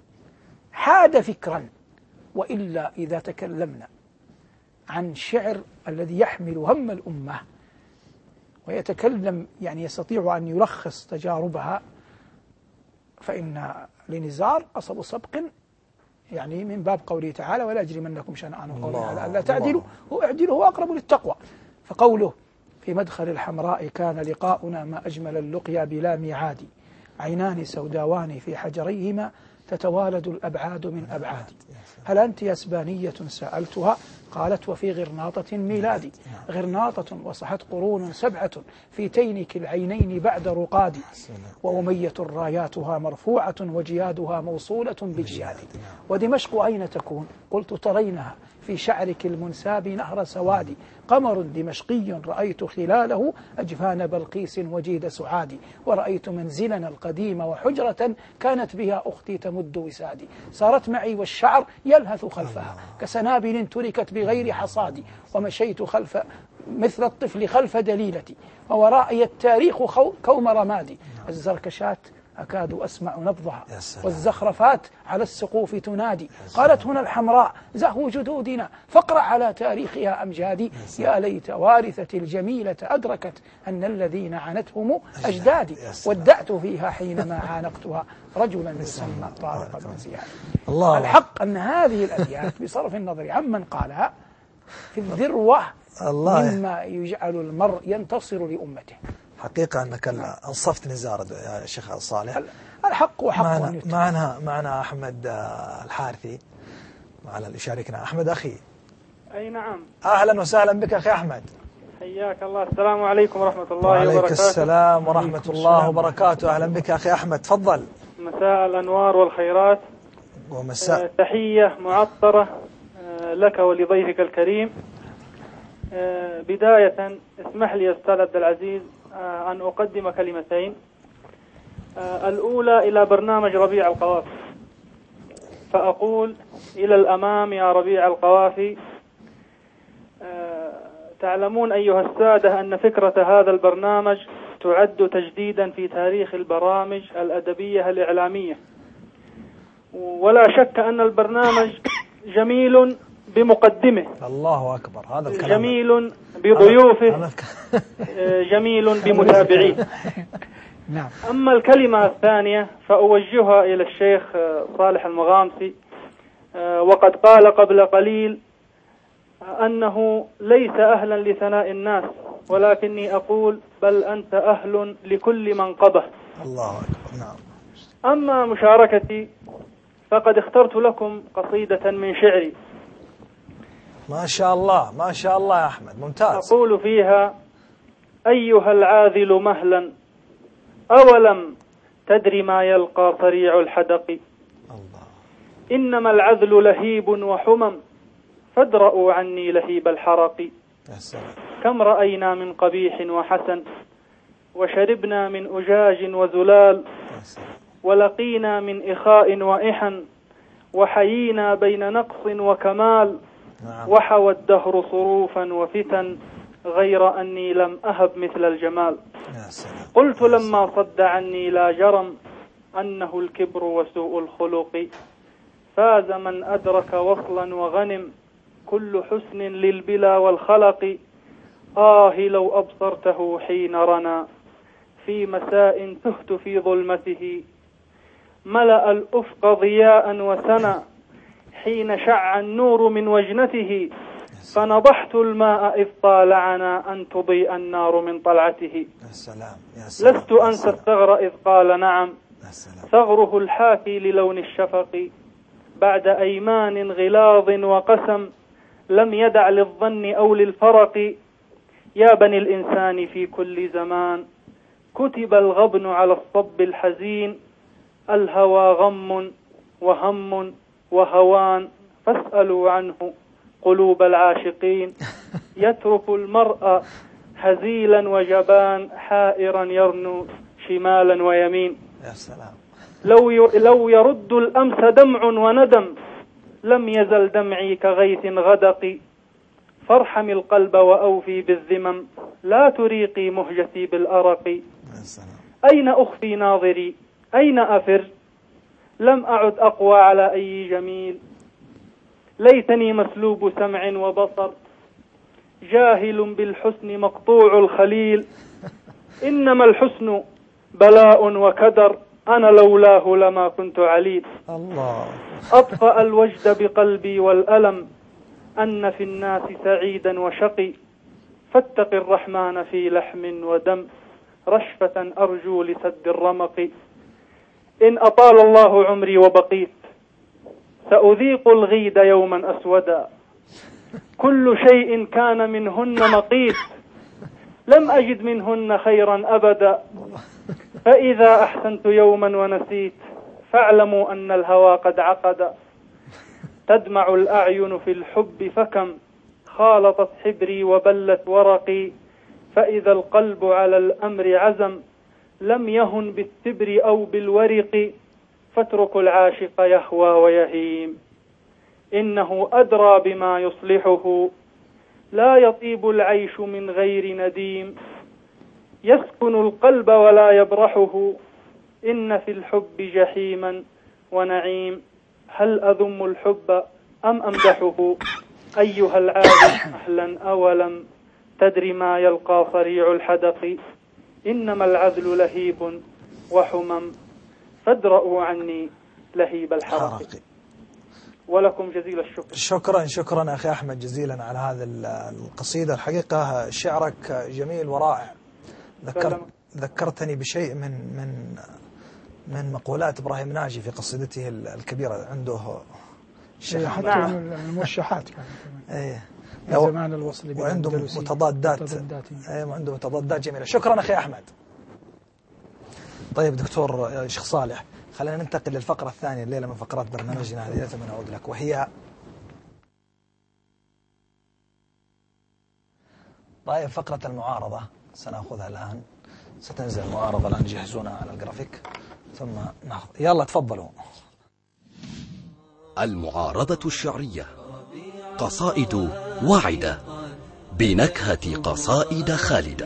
[SPEAKER 3] حاد فكرا. وإلا إذا تكلمنا عن شعر الذي يحمل هم الأمة ويتكلم يعني يستطيع أن يلخص تجاربها، فإن لنزار أصل سبق يعني من باب قوله تعالى: ولا يجرمنكم شنآن قوم على ألا تعدلوا واعدلوا هو أقرب للتقوى. فقوله في مدخل الحمراء كان لقاؤنا ما أجمل اللقيا بلا ميعاد، عينان سوداوان في حجريهما تتوالد الأبعاد من أبعادي. هل أنت يسبانية سألتها قالت وفي غرناطة ميلادي، غرناطة وصحت قرون سبعة في تينك العينين بعد رقادي، وأمية راياتها مرفوعة وجيادها موصولة بجيادي، ودمشق أين تكون قلت ترينها في شعرك المنساب نهر سوادي، قمر دمشقي رأيت خلاله أجفان بلقيس وجيد سعادي، ورأيت منزلنا القديم وحجرة كانت بها أختي تمد وسادي، سارت معي والشعر يلهث خلفها كسنابل تركت بغير حصادي، ومشيت خلف مثل الطفل خلف دليلتي، وورائي التاريخ كوم رمادي، الزركشات أكاد أسمع نبضها والزخرفات على السقوف تنادي، قالت هنا الحمراء زهو جدودنا فاقرأ على تاريخها أمجادي، يا ليت وارثتي الجميلة أدركت أن الذين عنتهم أجدادي، ودعت فيها حينما عانقتها رجلا يسمى طارق بن زياد. الحق أن هذه الأبيات بصرف النظر عمن قالها في الذروة مما يجعل المرء ينتصر لأمته.
[SPEAKER 2] حقيقة أنك أنصفت نزار يا شيخ صالح.
[SPEAKER 3] الحق وحق.
[SPEAKER 2] معنا معنا, معنا أحمد الحارثي معنا اللي يشاركنا. أحمد أخي.
[SPEAKER 7] أي نعم.
[SPEAKER 2] أهلا وسهلا بك أخي أحمد.
[SPEAKER 7] حياك الله. السلام عليكم ورحمة الله
[SPEAKER 2] وعليك
[SPEAKER 7] وبركاته.
[SPEAKER 2] السلام ورحمة الله وبركاته. أهلا بك أخي أحمد، تفضل.
[SPEAKER 7] مساء الأنوار والخيرات
[SPEAKER 2] ومساء
[SPEAKER 7] أه تحية معطرة أه لك ولضيفك الكريم. أه بداية اسمح لي أستاذ عبد العزيز أه أن أقدم كلمتين. أه الأولى إلى برنامج ربيع القوافي، فأقول إلى الأمام يا ربيع القوافي. أه تعلمون أيها السادة أن فكرة هذا البرنامج تعد تجديدا في تاريخ البرامج الأدبية الإعلامية، ولا شك أن البرنامج جميل بمقدمه.
[SPEAKER 2] الله أكبر، هذا الكلام
[SPEAKER 7] جميل بضيوفه، جميل بمتابعيه.
[SPEAKER 3] نعم.
[SPEAKER 7] أما الكلمة الثانية فأوجهها إلى الشيخ صالح المغامسي، وقد قال قبل قليل أنه ليس أهلا لثناء الناس، ولكني أقول بل أنت أهل لكل منقبة.
[SPEAKER 2] الله أكبر. نعم.
[SPEAKER 7] أما مشاركتي فقد اخترت لكم قصيدة من شعري.
[SPEAKER 2] ما شاء الله ما شاء الله يا أحمد، ممتاز.
[SPEAKER 7] أقول فيها: أيها العاذل مهلا أولم تدري ما يلقى صريع الحدق،
[SPEAKER 2] الله.
[SPEAKER 7] إنما العذل لهيب وحمم فادرأوا عني لهيب الحرق. كم رأينا من قبيح وحسن وشربنا من أجاج وزلال، ولقينا من إخاء وإحن وحيينا بين نقص وكمال، وحوى الدهر صروفا وفتن غير أني لم أهب مثل الجمال. قلت لما صد عني لا جرم أنه الكبر وسوء الخلق، فاز من أدرك وصلا وغنم كل حسن للبلا والخلق. آه لو أبصرته حين رنا في مساء تهت في ظلمته، ملأ الأفق ضياء وسنا حين شع النور من وجنته، فنضحت الماء إذ طالعنا أن تضيء النار من طلعته.
[SPEAKER 2] يا سلام يا سلام.
[SPEAKER 7] لست أنسى الثغر إذ قال نعم، ثغره الحاكي للون الشفق، بعد أيمان غلاظ وقسم لم يدع للظن أو للفرق. يا بني الإنسان في كل زمان كتب الغبن على الصب الحزين، الهوى غم وهم وهوان فاسألوا عنه قلوب العاشقين. يترك المرء هزيلا وجبان حائرا يرنو شمالا ويمين.
[SPEAKER 2] يا سلام.
[SPEAKER 7] لو لو يرد الأمس دمع وندم لم يزل دمعي كغيث غدق. فارحم القلب وأوفي بالذمم لا تريقي مهجتي بالأرق. أين أخفي ناظري أين أفر لم أعد أقوى على أي جميل. ليتني مسلوب سمع وبصر جاهل بالحسن مقطوع الخليل. إنما الحسن بلاء وكدر أنا لولاه لما كنت عليل.
[SPEAKER 2] الله.
[SPEAKER 7] أطفأ الوجد بقلبي والألم أن في الناس سعيدا وشقي. فاتق الرحمن في لحم ودم رشفة أرجو لسد الرمق. إن أطال الله عمري وبقيت سأذيق الغيد يوما أسودا. كل شيء كان منهن مقيت لم أجد منهن خيرا أبدا. فإذا أحسنت يوما ونسيت فاعلموا أن الهوى قد عقد. تدمع الأعين في الحب فكم خالطت حبري وبلت ورقي. فإذا القلب على الأمر عزم لم يهن بالتبر أو بالورق. فاتركوا العاشق يهوى ويهيم إنه أدرى بما يصلحه. لا يطيب العيش من غير نديم يسكن القلب ولا يبرحه. إن في الحب جحيما ونعيم هل أذم الحب أم أمدحه. أيها العابد أهلا أولم تدري ما يلقى صريع الحدق. إنما العذل لهيب وحمم فادرأوا عني لهيب الحرق. ولكم جزيل الشكر.
[SPEAKER 2] شكرا شكرا أخي أحمد جزيلا على هذا القصيدة. الحقيقة شعرك جميل ورائع. ذكرت ذكرتني بشيء من من من مقولات إبراهيم ناجي في قصيدته الكبيرة. عنده
[SPEAKER 3] الشيخ حتى الموشحات كانت زمان الوصل
[SPEAKER 2] وعنده متضادات. ايوه عنده متضادات جميلة. شكرا أخي أحمد. طيب دكتور شيخ صالح، خلينا ننتقل للفقرة الثانية الليلة من فقرات برنامجنا هذه ثم نعود لك، وهي طيب فقرة المعارضة. سنأخذها الآن. ستنزل المعارضة الآن، جهزونا على الجرافيك ثم ناخذ. يلا تفضلوا.
[SPEAKER 4] المعارضة الشعرية، قصائد واعدة بنكهة قصائد خالدة.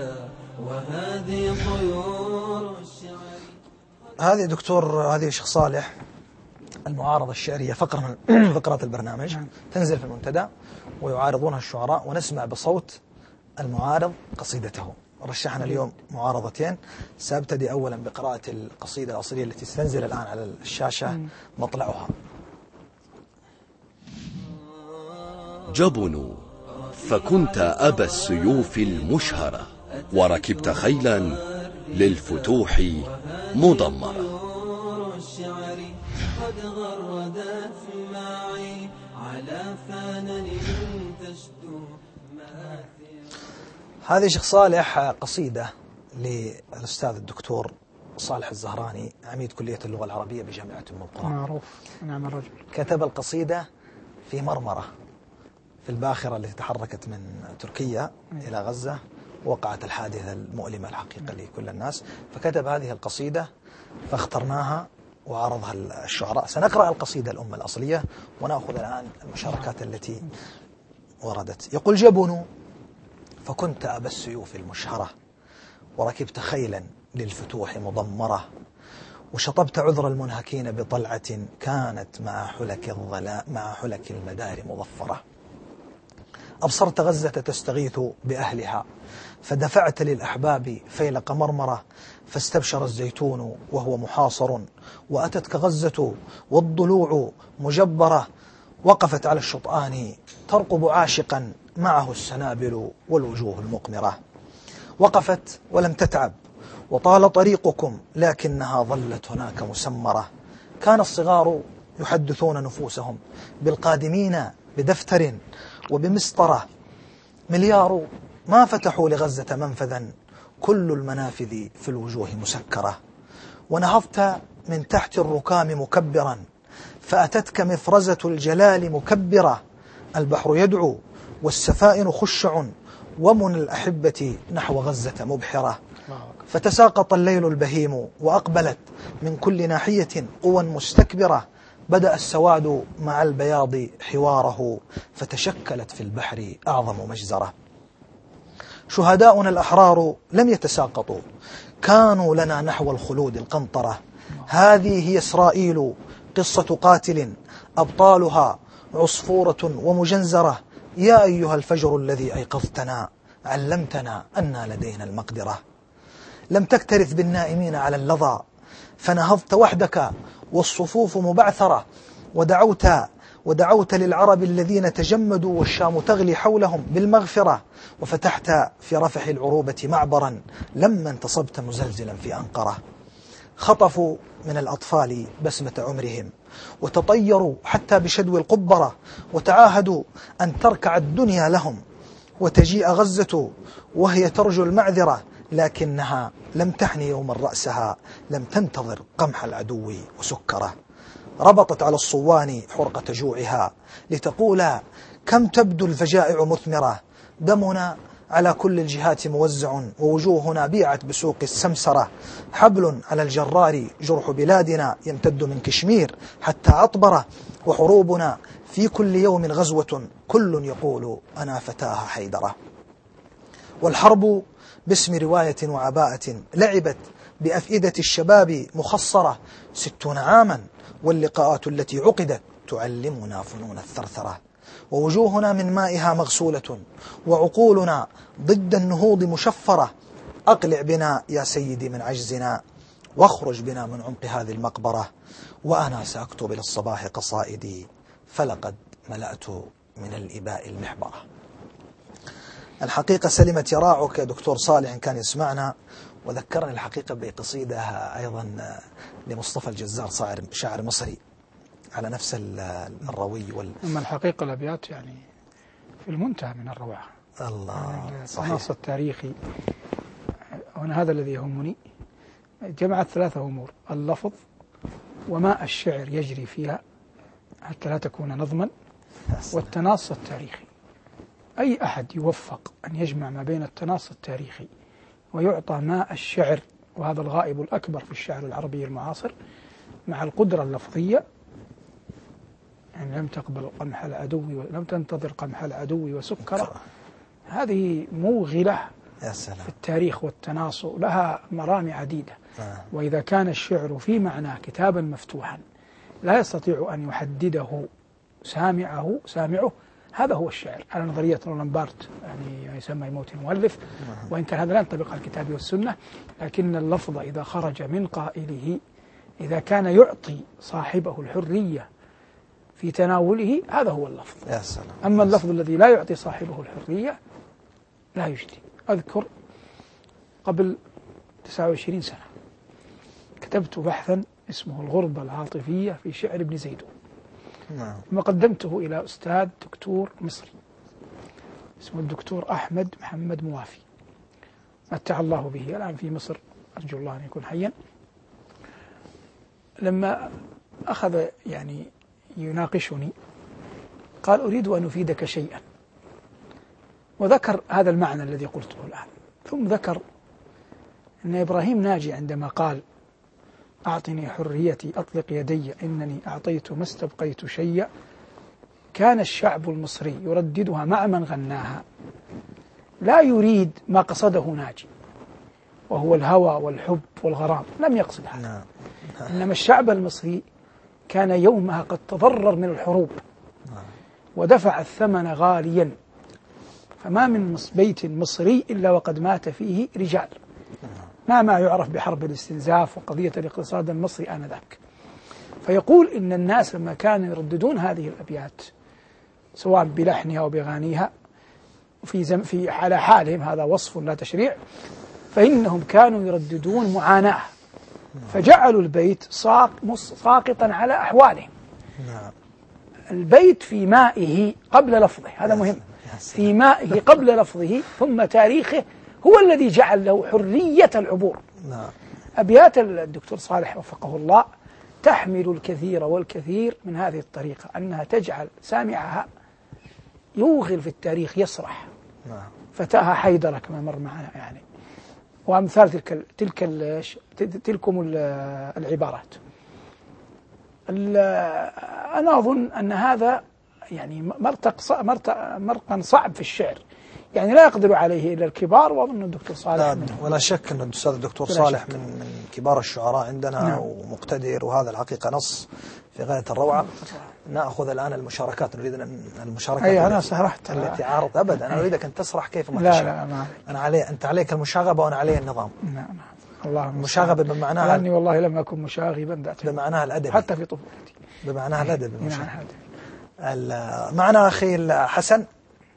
[SPEAKER 2] هذه دكتور هذه شيخ صالح المعارضة الشعرية، فقرة من فقرات البرنامج تنزل في المنتدى ويعارضونها الشعراء ونسمع بصوت المعارض قصيدته. رشحنا اليوم معارضتين. سأبتدي أولا بقراءة القصيدة الأصلية التي ستنزل الآن على الشاشة مطلعها.
[SPEAKER 4] جبن فكنت أبا السيوف المشهرة وركبت خيلا للفتوح مضمرة.
[SPEAKER 2] هذه شيخ صالح قصيدة للأستاذ الدكتور صالح الزهراني عميد كلية اللغة العربية بجامعة أم القرى.
[SPEAKER 3] معروف. نعم الرجل.
[SPEAKER 2] كتب القصيدة في مرمرة في الباخرة التي تحركت من تركيا إلى غزة، وقعت الحادثة المؤلمة الحقيقة لكل الناس، فكتب هذه القصيدة فاخترناها وعرضها الشعراء. سنقرأ القصيدة الأم الأصلية ونأخذ الآن المشاركات التي وردت. يقول: جبن فكنت أبا السيوف المشهرة وركبت خيلا للفتوح مضمرة وشطبت عذر المنهكين بطلعة كانت مع حلك الظلاء مع حلك المدار مظفرة. أبصرت غزة تستغيث بأهلها فدفعت للأحباب فيلق مرمرة فاستبشر الزيتون وهو محاصر وأتتك غزة والضلوع مجبرة وقفت على الشطآن ترقب عاشقا معه السنابل والوجوه المقمرة. وقفت ولم تتعب وطال طريقكم لكنها ظلت هناك مسمرة. كان الصغار يحدثون نفوسهم بالقادمين بدفتر وبمسطرة. مليار ما فتحوا لغزة منفذا كل المنافذ في الوجوه مسكرة. ونهضت من تحت الركام مكبرا فأتتك مفرزة الجلال مكبرة. البحر يدعو والسفائن خشع ومن الأحبة نحو غزة مبحرة، فتساقط الليل البهيم وأقبلت من كل ناحية قوى مستكبرة، بدأ السواد مع البياض حواره، فتشكلت في البحر أعظم مجزرة. شهداؤنا الأحرار لم يتساقطوا، كانوا لنا نحو الخلود القنطرة. هذه هي إسرائيل قصة قاتل أبطالها عصفورة ومجنزرة. يا أيها الفجر الذي أيقظتنا، علمتنا أن لدينا المقدرة. لم تكترث بالنائمين على اللظى، فنهضت وحدك والصفوف مبعثرة، ودعوت ودعوت للعرب الذين تجمدوا والشام تغلي حولهم بالمغفرة، وفتحت في رفح العروبة معبرا لما انتصبت مزلزلا في أنقرة. خطفوا من الأطفال بسمة عمرهم، وتطيروا حتى بشدو القبرة، وتعاهدوا أن تركع الدنيا لهم، وتجيء غزة وهي ترجو المعذرة، لكنها لم تحن يوما رأسها، لم تنتظر قمح العدو وسكره. ربطت على الصوان حرقة جوعها لتقول كم تبدو الفجائع مثمرة. دمنا على كل الجهات موزع، ووجوهنا بيعت بسوق السمسرة. حبل على الجرار جرح بلادنا يمتد من كشمير حتى عطبرة، وحروبنا في كل يوم غزوة، كل يقول أنا فتاها حيدرة. والحرب باسم رواية وعباءة لعبت بأفئدة الشباب مخصرة ستون عاما، واللقاءات التي عقدت تعلمنا فنون الثرثرة. ووجوهنا من مائها مغسولة، وعقولنا ضد النهوض مشفرة. أقلع بنا يا سيدي من عجزنا، واخرج بنا من عمق هذه المقبرة، وأنا سأكتب للصباح قصائدي، فلقد ملأت من الإباء المحبرة. الحقيقة سلمت يراعك يا دكتور صالح إن كان يسمعنا، وذكرني الحقيقة بقصيدة أيضا لمصطفى الجزار شاعر مصري على نفس الروي وال...
[SPEAKER 3] أما الحقيقة الأبيات يعني في المنتهى من الروعة.
[SPEAKER 2] الله
[SPEAKER 3] يعني
[SPEAKER 2] صحيح.
[SPEAKER 3] النص التاريخي هنا هذا الذي يهمني. جمعت ثلاثة أمور: اللفظ، وماء الشعر يجري فيها حتى لا تكون نظما، والتناص التاريخي. أي أحد يوفق أن يجمع ما بين التناص التاريخي ويعطى ماء الشعر، وهذا الغائب الأكبر في الشعر العربي المعاصر، مع القدرة اللفظية، يعني لم تقبل قمح العدو ولم تنتظر قمح العدو وسكره، هذه موغلة في التاريخ والتناص، لها مرامي عديدة. وإذا كان الشعر في معناه كتابا مفتوحا لا يستطيع أن يحدده سامعه سامعه هذا هو الشعر على نظرية رولان بارت، يعني يسمى موت المؤلف. وإن كان هذا لا ينطبق على الكتاب والسنة، لكن اللفظ إذا خرج من قائله، إذا كان يعطي صاحبه الحرية في تناوله، هذا هو اللفظ.
[SPEAKER 2] يا سلام.
[SPEAKER 3] أما اللفظ الذي لا يعطي صاحبه الحرية لا يجدي. أذكر قبل تسعة وعشرين سنة كتبت بحثا اسمه الغربة العاطفية في شعر ابن زيدون،
[SPEAKER 2] نعم.
[SPEAKER 3] ثم قدمته إلى أستاذ دكتور مصري اسمه الدكتور أحمد محمد موافي، متع الله به الآن في مصر، أرجو الله أن يكون حيا. لما أخذ يعني يناقشني قال أريد أن أفيدك شيئا، وذكر هذا المعنى الذي قلته الآن، ثم ذكر أن إبراهيم ناجي عندما قال أعطني حريتي أطلق يدي إنني أعطيت ما استبقيت شيئا، كان الشعب المصري يرددها مع من غناها، لا يريد ما قصده ناجي وهو الهوى والحب والغرام، لم يقصد هذا. إنما الشعب المصري كان يومها قد تضرر من الحروب ودفع الثمن غاليا، فما من بيت مصري إلا وقد مات فيه رجال، ما ما يعرف بحرب الاستنزاف وقضية الاقتصاد المصري آنذاك. فيقول إن الناس لما كانوا يرددون هذه الأبيات سواء بلحنها أو بغانيها في زم في على حالهم، هذا وصف لا تشريع، فإنهم كانوا يرددون معاناة، فجعلوا البيت ساقطا على أحوالهم. البيت في مائه قبل لفظه، هذا مهم، في مائه قبل لفظه، ثم تاريخه هو الذي جعل له حرية العبور. أبيات الدكتور صالح وفقه الله تحمل الكثير والكثير من هذه الطريقة، أنها تجعل سامعها يوغل في التاريخ، يسرح فتاها حيدرة كما مر معنا يعني، وأمثال تلك تلك تلكم العبارات. أنا أظن أن هذا يعني مرتق مرقا صعب في الشعر، يعني لا يقدر عليه إلا الكبار، وأظن الدكتور صالح
[SPEAKER 2] لا ولا شك أن الأستاذ الدكتور صالح من من كبار الشعراء عندنا. نعم. ومقتدر، وهذا الحقيقة نص في غاية الروعة. نأخذ الآن المشاركات، نريد أن المشاركات
[SPEAKER 3] أي أنا سرحت
[SPEAKER 2] التي عارض أبدا، أنا أريدك أن تسرح كيف ما
[SPEAKER 3] لا
[SPEAKER 2] تشاء.
[SPEAKER 3] لا ما
[SPEAKER 2] أنا علي أنت عليك المشاغبة وأنا علي النظام.
[SPEAKER 3] نعم الله
[SPEAKER 2] المشاغبة بمعناها،
[SPEAKER 3] لأني والله لم أكن مشاغبا
[SPEAKER 2] بمعناها الأدبي
[SPEAKER 3] حتى في طفولتي،
[SPEAKER 2] بمعناها الأدبي.
[SPEAKER 3] نعم.
[SPEAKER 2] معنا أخي حسن.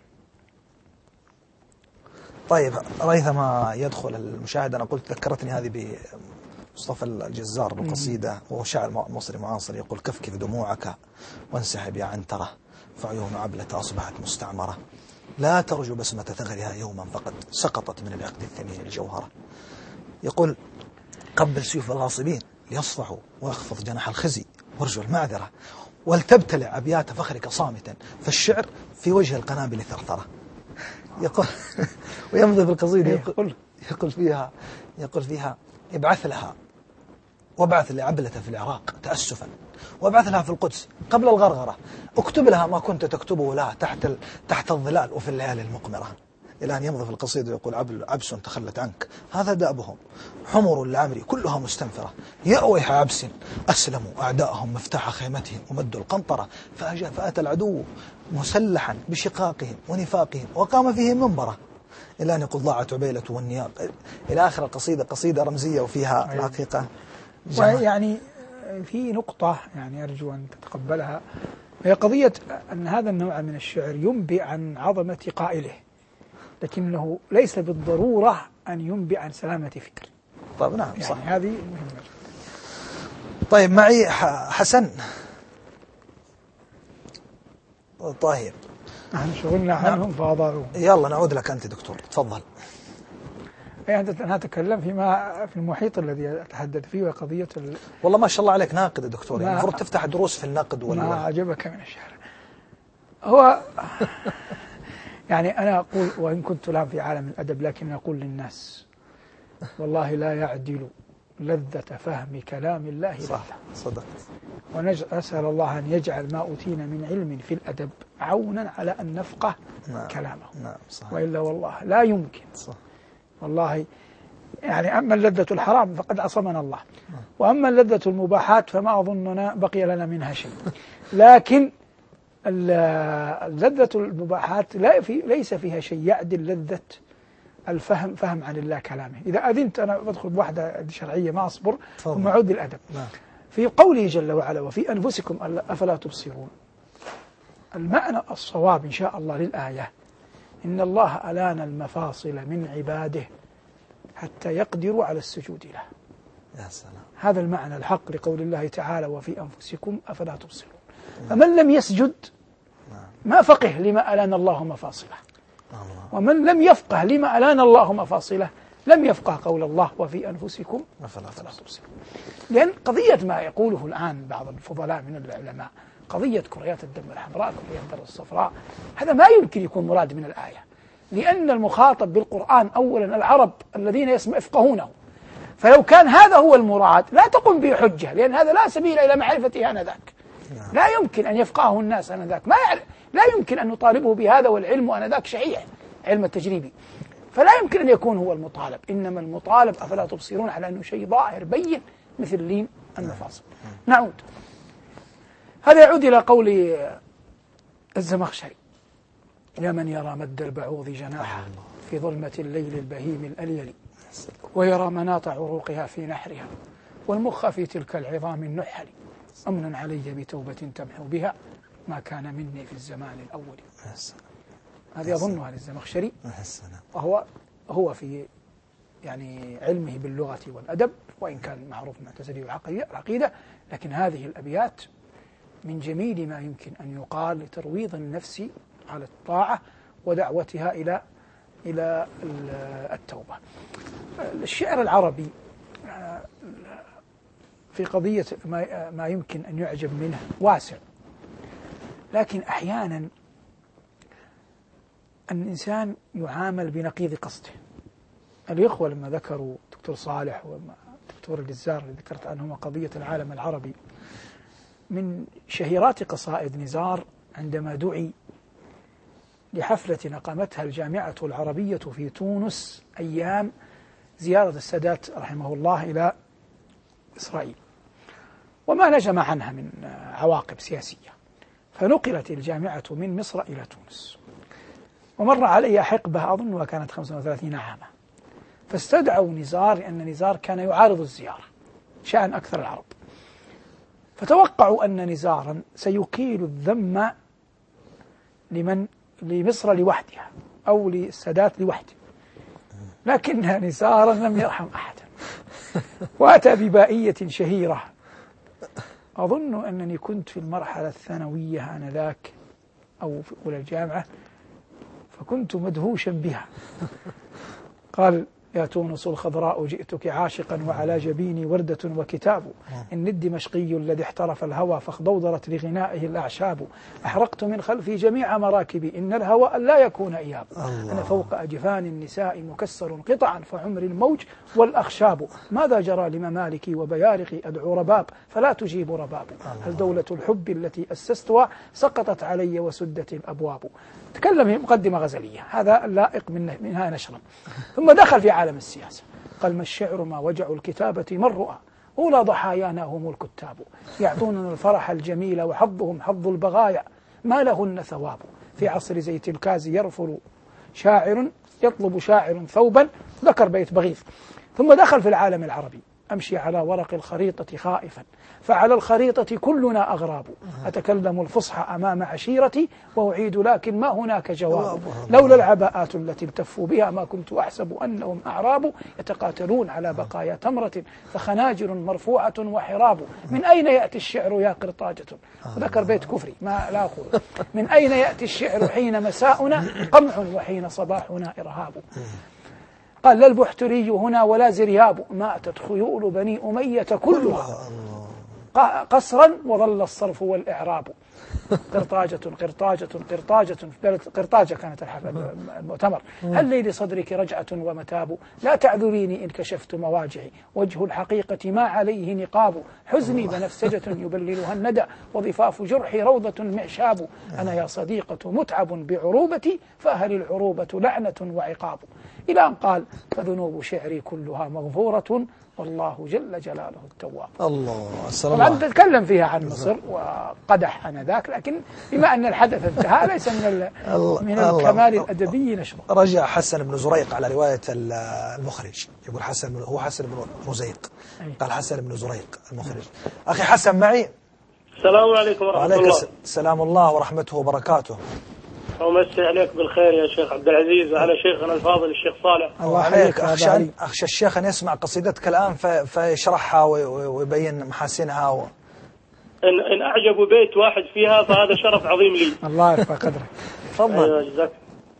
[SPEAKER 2] طيب ريثما يدخل المشاهد، أنا قلت ذكرتني هذه بمصطفى الجزار بالقصيدة، وهو شاعر مصري معاصر، يقول: كفكف دموعك وانسحب يا عنترة، فعيون عبلة أصبحت مستعمرة، لا ترجو بسمة ثغرها يوما فقد سقطت من العقد الثمين الجوهرة. يقول: قبل سيوف الغاصبين ليصفحوا، واخفض جناح الخزي وارجو المعذرة، ولتبتلع أبيات فخرك صامتا، فالشعر في وجه القنابل ثرثرة. يقول ويمضي بالقصيدة يقول, يقول فيها يقول فيها ابعث لها وابعث لعبلة في العراق تأسفا، وابعث لها في القدس قبل الغرغرة، اكتب لها ما كنت تكتبه لها تحت تحت الظلال وفي الليالي المقمرة. إلى أن يمضي في القصيدة يقول: عبس تخلت عنك، هذا دأبهم، حمر لعمري كلها مستنفرة، يا ويح عبس أسلموا أعداءهم مفتاح خيمتهم ومدوا القنطرة، فأتى العدو مسلحا بشقاقهم ونفاقهم وقام فيه منبرة، إلى أن يقول: ضاعت عبيلة والنياق، إلى آخر القصيدة. قصيدة رمزية وفيها الحقيقة
[SPEAKER 3] يعني في نقطة يعني أرجو أن تتقبلها، هي قضية أن هذا النوع من الشعر ينبئ عن عظمة قائله، لكنه ليس بالضرورة أن ينبئ عن سلامة فكر.
[SPEAKER 2] طيب نعم
[SPEAKER 3] يعني
[SPEAKER 2] صح.
[SPEAKER 3] هذه مهمة.
[SPEAKER 2] طيب معي حسن. طيب
[SPEAKER 3] نحن شغلنا عنهم فأضاعوا.
[SPEAKER 2] يلا نعود لك أنت دكتور، تفضل.
[SPEAKER 3] أنا أتكلم فيما في المحيط الذي أتحدث فيه، وقضية ال...
[SPEAKER 2] والله ما شاء الله عليك ناقد يا دكتور، يعني المفروض تفتح دروس في النقد ولا
[SPEAKER 3] ما عجبك من الشعر. هو يعني أنا أقول، وإن كنت الآن في عالم الأدب، لكن أقول للناس والله لا يعدل لذة فهم كلام الله.
[SPEAKER 2] صح صدقت.
[SPEAKER 3] ونسأل الله أن يجعل ما أوتينا من علم في الأدب عونا على أن نفقه
[SPEAKER 2] نعم.
[SPEAKER 3] كلامه.
[SPEAKER 2] نعم صح.
[SPEAKER 3] وإلا والله لا يمكن.
[SPEAKER 2] صح.
[SPEAKER 3] والله يعني أما اللذة الحرام فقد عصمنا الله، وأما اللذة المباحات فما أظننا بقي لنا منها شيء. لكن اللذة المباحات لا في ليس فيها شيء يعدل لذة الفهم فهم عن الله كلامه. إذا أذنت أنا بدخل بواحدة شرعية ما أصبر، ثم أعود للأدب. في قوله جل وعلا: وفي أنفسكم أفلا تبصرون، المعنى الصواب إن شاء الله للآية إن الله ألان المفاصل من عباده حتى يقدروا على السجود له.
[SPEAKER 2] يا سلام.
[SPEAKER 3] هذا المعنى الحق لقول الله تعالى: وفي أنفسكم أفلا تبصرون. فمن لم يسجد ما فقه لما ألان الله مفاصله، ومن لم يفقه لما ألان الله مفاصله لم يفقه قول الله: وفي أنفسكم أفلا تبصرون. لأن قضية ما يقوله الآن بعض الفضلاء من العلماء، قضية كريات الدم الحمراء كريات الدم الصفراء، هذا ما يمكن يكون مراد من الآية، لأن المخاطب بالقرآن أولا العرب الذين يفقهونه، فلو كان هذا هو المراد لا تقوم به حجة، لأن هذا لا سبيل إلى معرفته آنذاك. لا يمكن أن يفقهه الناس آنذاك، ما يعرف، لا يمكن أن نطالبه بهذا، والعلم آنذاك شيع، علم التجريبي، فلا يمكن أن يكون هو المطالب. إنما المطالب أفلا تبصرون على أنه شيء ظاهر بين مثل لين المفاصل. نعود، هذا يعود إلى قول الزمخشري: يا من يرى مد البعوض جناحه في ظلمة الليل البهيم الأليل، ويرى مناط عروقها في نحرها، والمخ في تلك العظام النحل، أمن علي بتوبة تمحو بها ما كان مني في الزمان الأول. هذه أظنها للزمخشري، وهو هو في يعني علمه باللغة والأدب، وإن كان معروف معتزلي العقيدة، لكن هذه الأبيات من جميل ما يمكن أن يقال لترويض النفس على الطاعة ودعوتها إلى إلى التوبة. الشعر العربي في قضية ما ما يمكن أن يعجب منه واسع، لكن أحيانا أن الإنسان يعامل بنقيض قصده. الإخوة لما ذكروا دكتور صالح ودكتور الجزار اللي ذكرت عنهما قضية العالم العربي، من شهيرات قصائد نزار عندما دعي لحفلة أقامتها الجامعة العربية في تونس أيام زيارة السادات رحمه الله إلى إسرائيل، وما نجم عنها من عواقب سياسية، فنقلت الجامعة من مصر إلى تونس، ومر عليها حقبة أظنها كانت خمسة وثلاثين عاما، فاستدعوا نزار لأن نزار كان يعارض الزيارة شأن أكثر العرب، فتوقعوا أن نزارا سيكيل الذم لمن لمصر لوحدها أو للسادات لوحده، لكن نزارا لم يرحم أحدا، وأتى ببائية شهيرة. أظن أنني كنت في المرحلة الثانوية آنذاك أو في أولى الجامعة، فكنت مدهوشا بها. قال: يا تونس الخضراء جئتك عاشقا وعلى جبيني وردة وكتاب، إن الدمشقي الذي احترف الهوى فاخضوضرت لغنائه الأعشاب، أحرقت من خلفي جميع مراكبي إن الهوى لا يكون إياب، أنا فوق أجفان النساء مكسر قطعا فعمر الموج والأخشاب، ماذا جرى لممالكي وبيارقي أدعو رباب فلا تجيب رباب، هل دولة الحب التي أسستها سقطت علي وسدت الأبواب. تكلم في مقدمة غزلية، هذا اللائق من منها نشرا. ثم دخل في عالم السياسة، قال: ما الشعر ما وجع الكتابة من رؤى، أولى ضحايانا هم الكتاب، يعطوننا الفرح الجميل وحظهم حظ البغايا، ما لهن ثواب، في عصر زيت الكاز يرفل شاعر يطلب شاعر ثوبا، ذكر بيت بغيث. ثم دخل في العالم العربي، أمشي على ورق الخريطة خائفا فعلى الخريطة كلنا أغراب، أتكلم الفصحى أمام عشيرتي وأعيد لكن ما هناك جواب، لولا العباءات التي التفوا بها ما كنت أحسب أنهم أعراب، يتقاتلون على بقايا تمرة فخناجر مرفوعة وحراب، من أين يأتي الشعر يا قرطاجة، ذكر بيت كفري ما لا أقول، من أين يأتي الشعر حين مساؤنا قمع وحين صباحنا إرهاب، قال: لا البحتري هنا ولا زرياب، ماتت خيول بني أمية كلها قصرا وظل الصرف والإعراب، قرطاجة قرطاجة قرطاجة في بلد قرطاجة كانت المؤتمر، هل لي لصدرك رجعة ومتاب، لا تعذريني إن كشفت مواجعي، وجه الحقيقة ما عليه نقاب، حزني بنفسجة يبللها الندى، وضفاف جرحي روضة معشاب، أنا يا صديقة متعب بعروبتي، فأهل العروبة لعنة وعقاب، إلى أن قال: فذنوب شعري كلها مغفورة والله جل جلاله التواب.
[SPEAKER 2] الله
[SPEAKER 3] طبعا تتكلم فيها عن مصر وقدح آنذاك، لكن بما أن الحدث انتهى ليس من من الكمال الأدبي نشره.
[SPEAKER 2] رجع حسن بن زريق على رواية المخرج، يقول حسن هو حسن بن رزيق، قال حسن بن زريق المخرج. أخي حسن معي.
[SPEAKER 8] السلام عليكم ورحمة الله.
[SPEAKER 2] وعليكم السلام الله ورحمته وبركاته.
[SPEAKER 8] ومسي عليك بالخير يا شيخ عبد العزيز وعلى شيخنا الفاضل الشيخ صالح.
[SPEAKER 2] الله عليك. أخشى, أخشى الشيخ أن يسمع قصيدتك الآن فيشرحها ويبين محاسنها و...
[SPEAKER 8] إن, إن أعجبوا بيت واحد فيها فهذا شرف عظيم لي.
[SPEAKER 3] الله يرفع قدرك.
[SPEAKER 2] تفضل.
[SPEAKER 8] أيوة جزاك.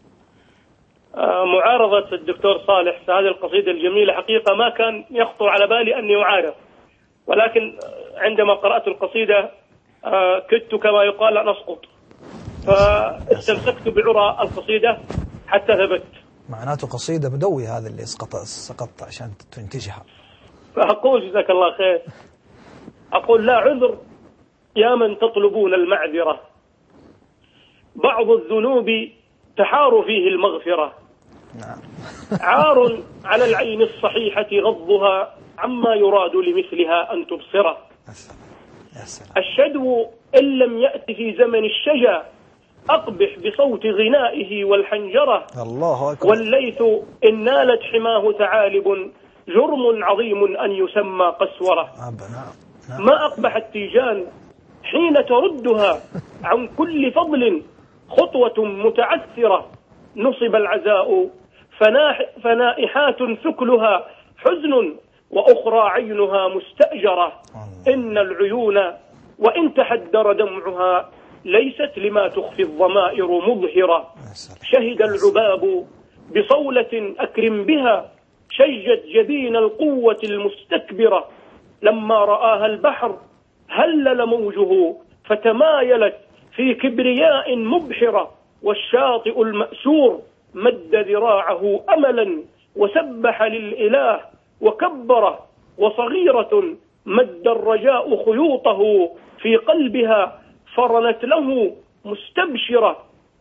[SPEAKER 8] آه معارضة الدكتور صالح في هذه القصيدة الجميلة حقيقة ما كان يخطر على بالي أني أعارض، ولكن عندما قرأت القصيدة آه كدت كما يقال أن أسقط، فاستمسكت بعرى القصيدة حتى ثبت.
[SPEAKER 2] معناته قصيدة بدوي هذا اللي سقط سقطت عشان تنتجها.
[SPEAKER 8] فأقول جزاك الله خير، أقول: لا عذر يا من تطلبون المعذرة، بعض الذنوب تحار فيه المغفرة،
[SPEAKER 2] نعم.
[SPEAKER 8] عار على العين الصحيحة غضها عما يراد لمثلها أن تبصره، الشدو إن لم يأتي في زمن الشجا أقبح بصوت غنائه والحنجرة،
[SPEAKER 2] الله أكبر.
[SPEAKER 8] والليث إن نالت حماه ثعالب جرم عظيم أن يسمى قسورة، ما أقبح التيجان حين تردها عن كل فضل خطوة متعثرة، نصب العزاء فنائحات ثكلها حزن وأخرى عينها مستأجرة، إن العيون وإن تحدر دمعها ليست لما تخفي الضمائر مظهرة، شهد العباب بصولة أكرم بها شجت جبين القوة المستكبرة، لما رآها البحر هلل موجه فتمايلت في كبرياء مبحرة، والشاطئ المأسور مد ذراعه أملا وسبح للإله وكبره، وصغيرة مد الرجاء خيوطه في قلبها فرنت له مستبشرة،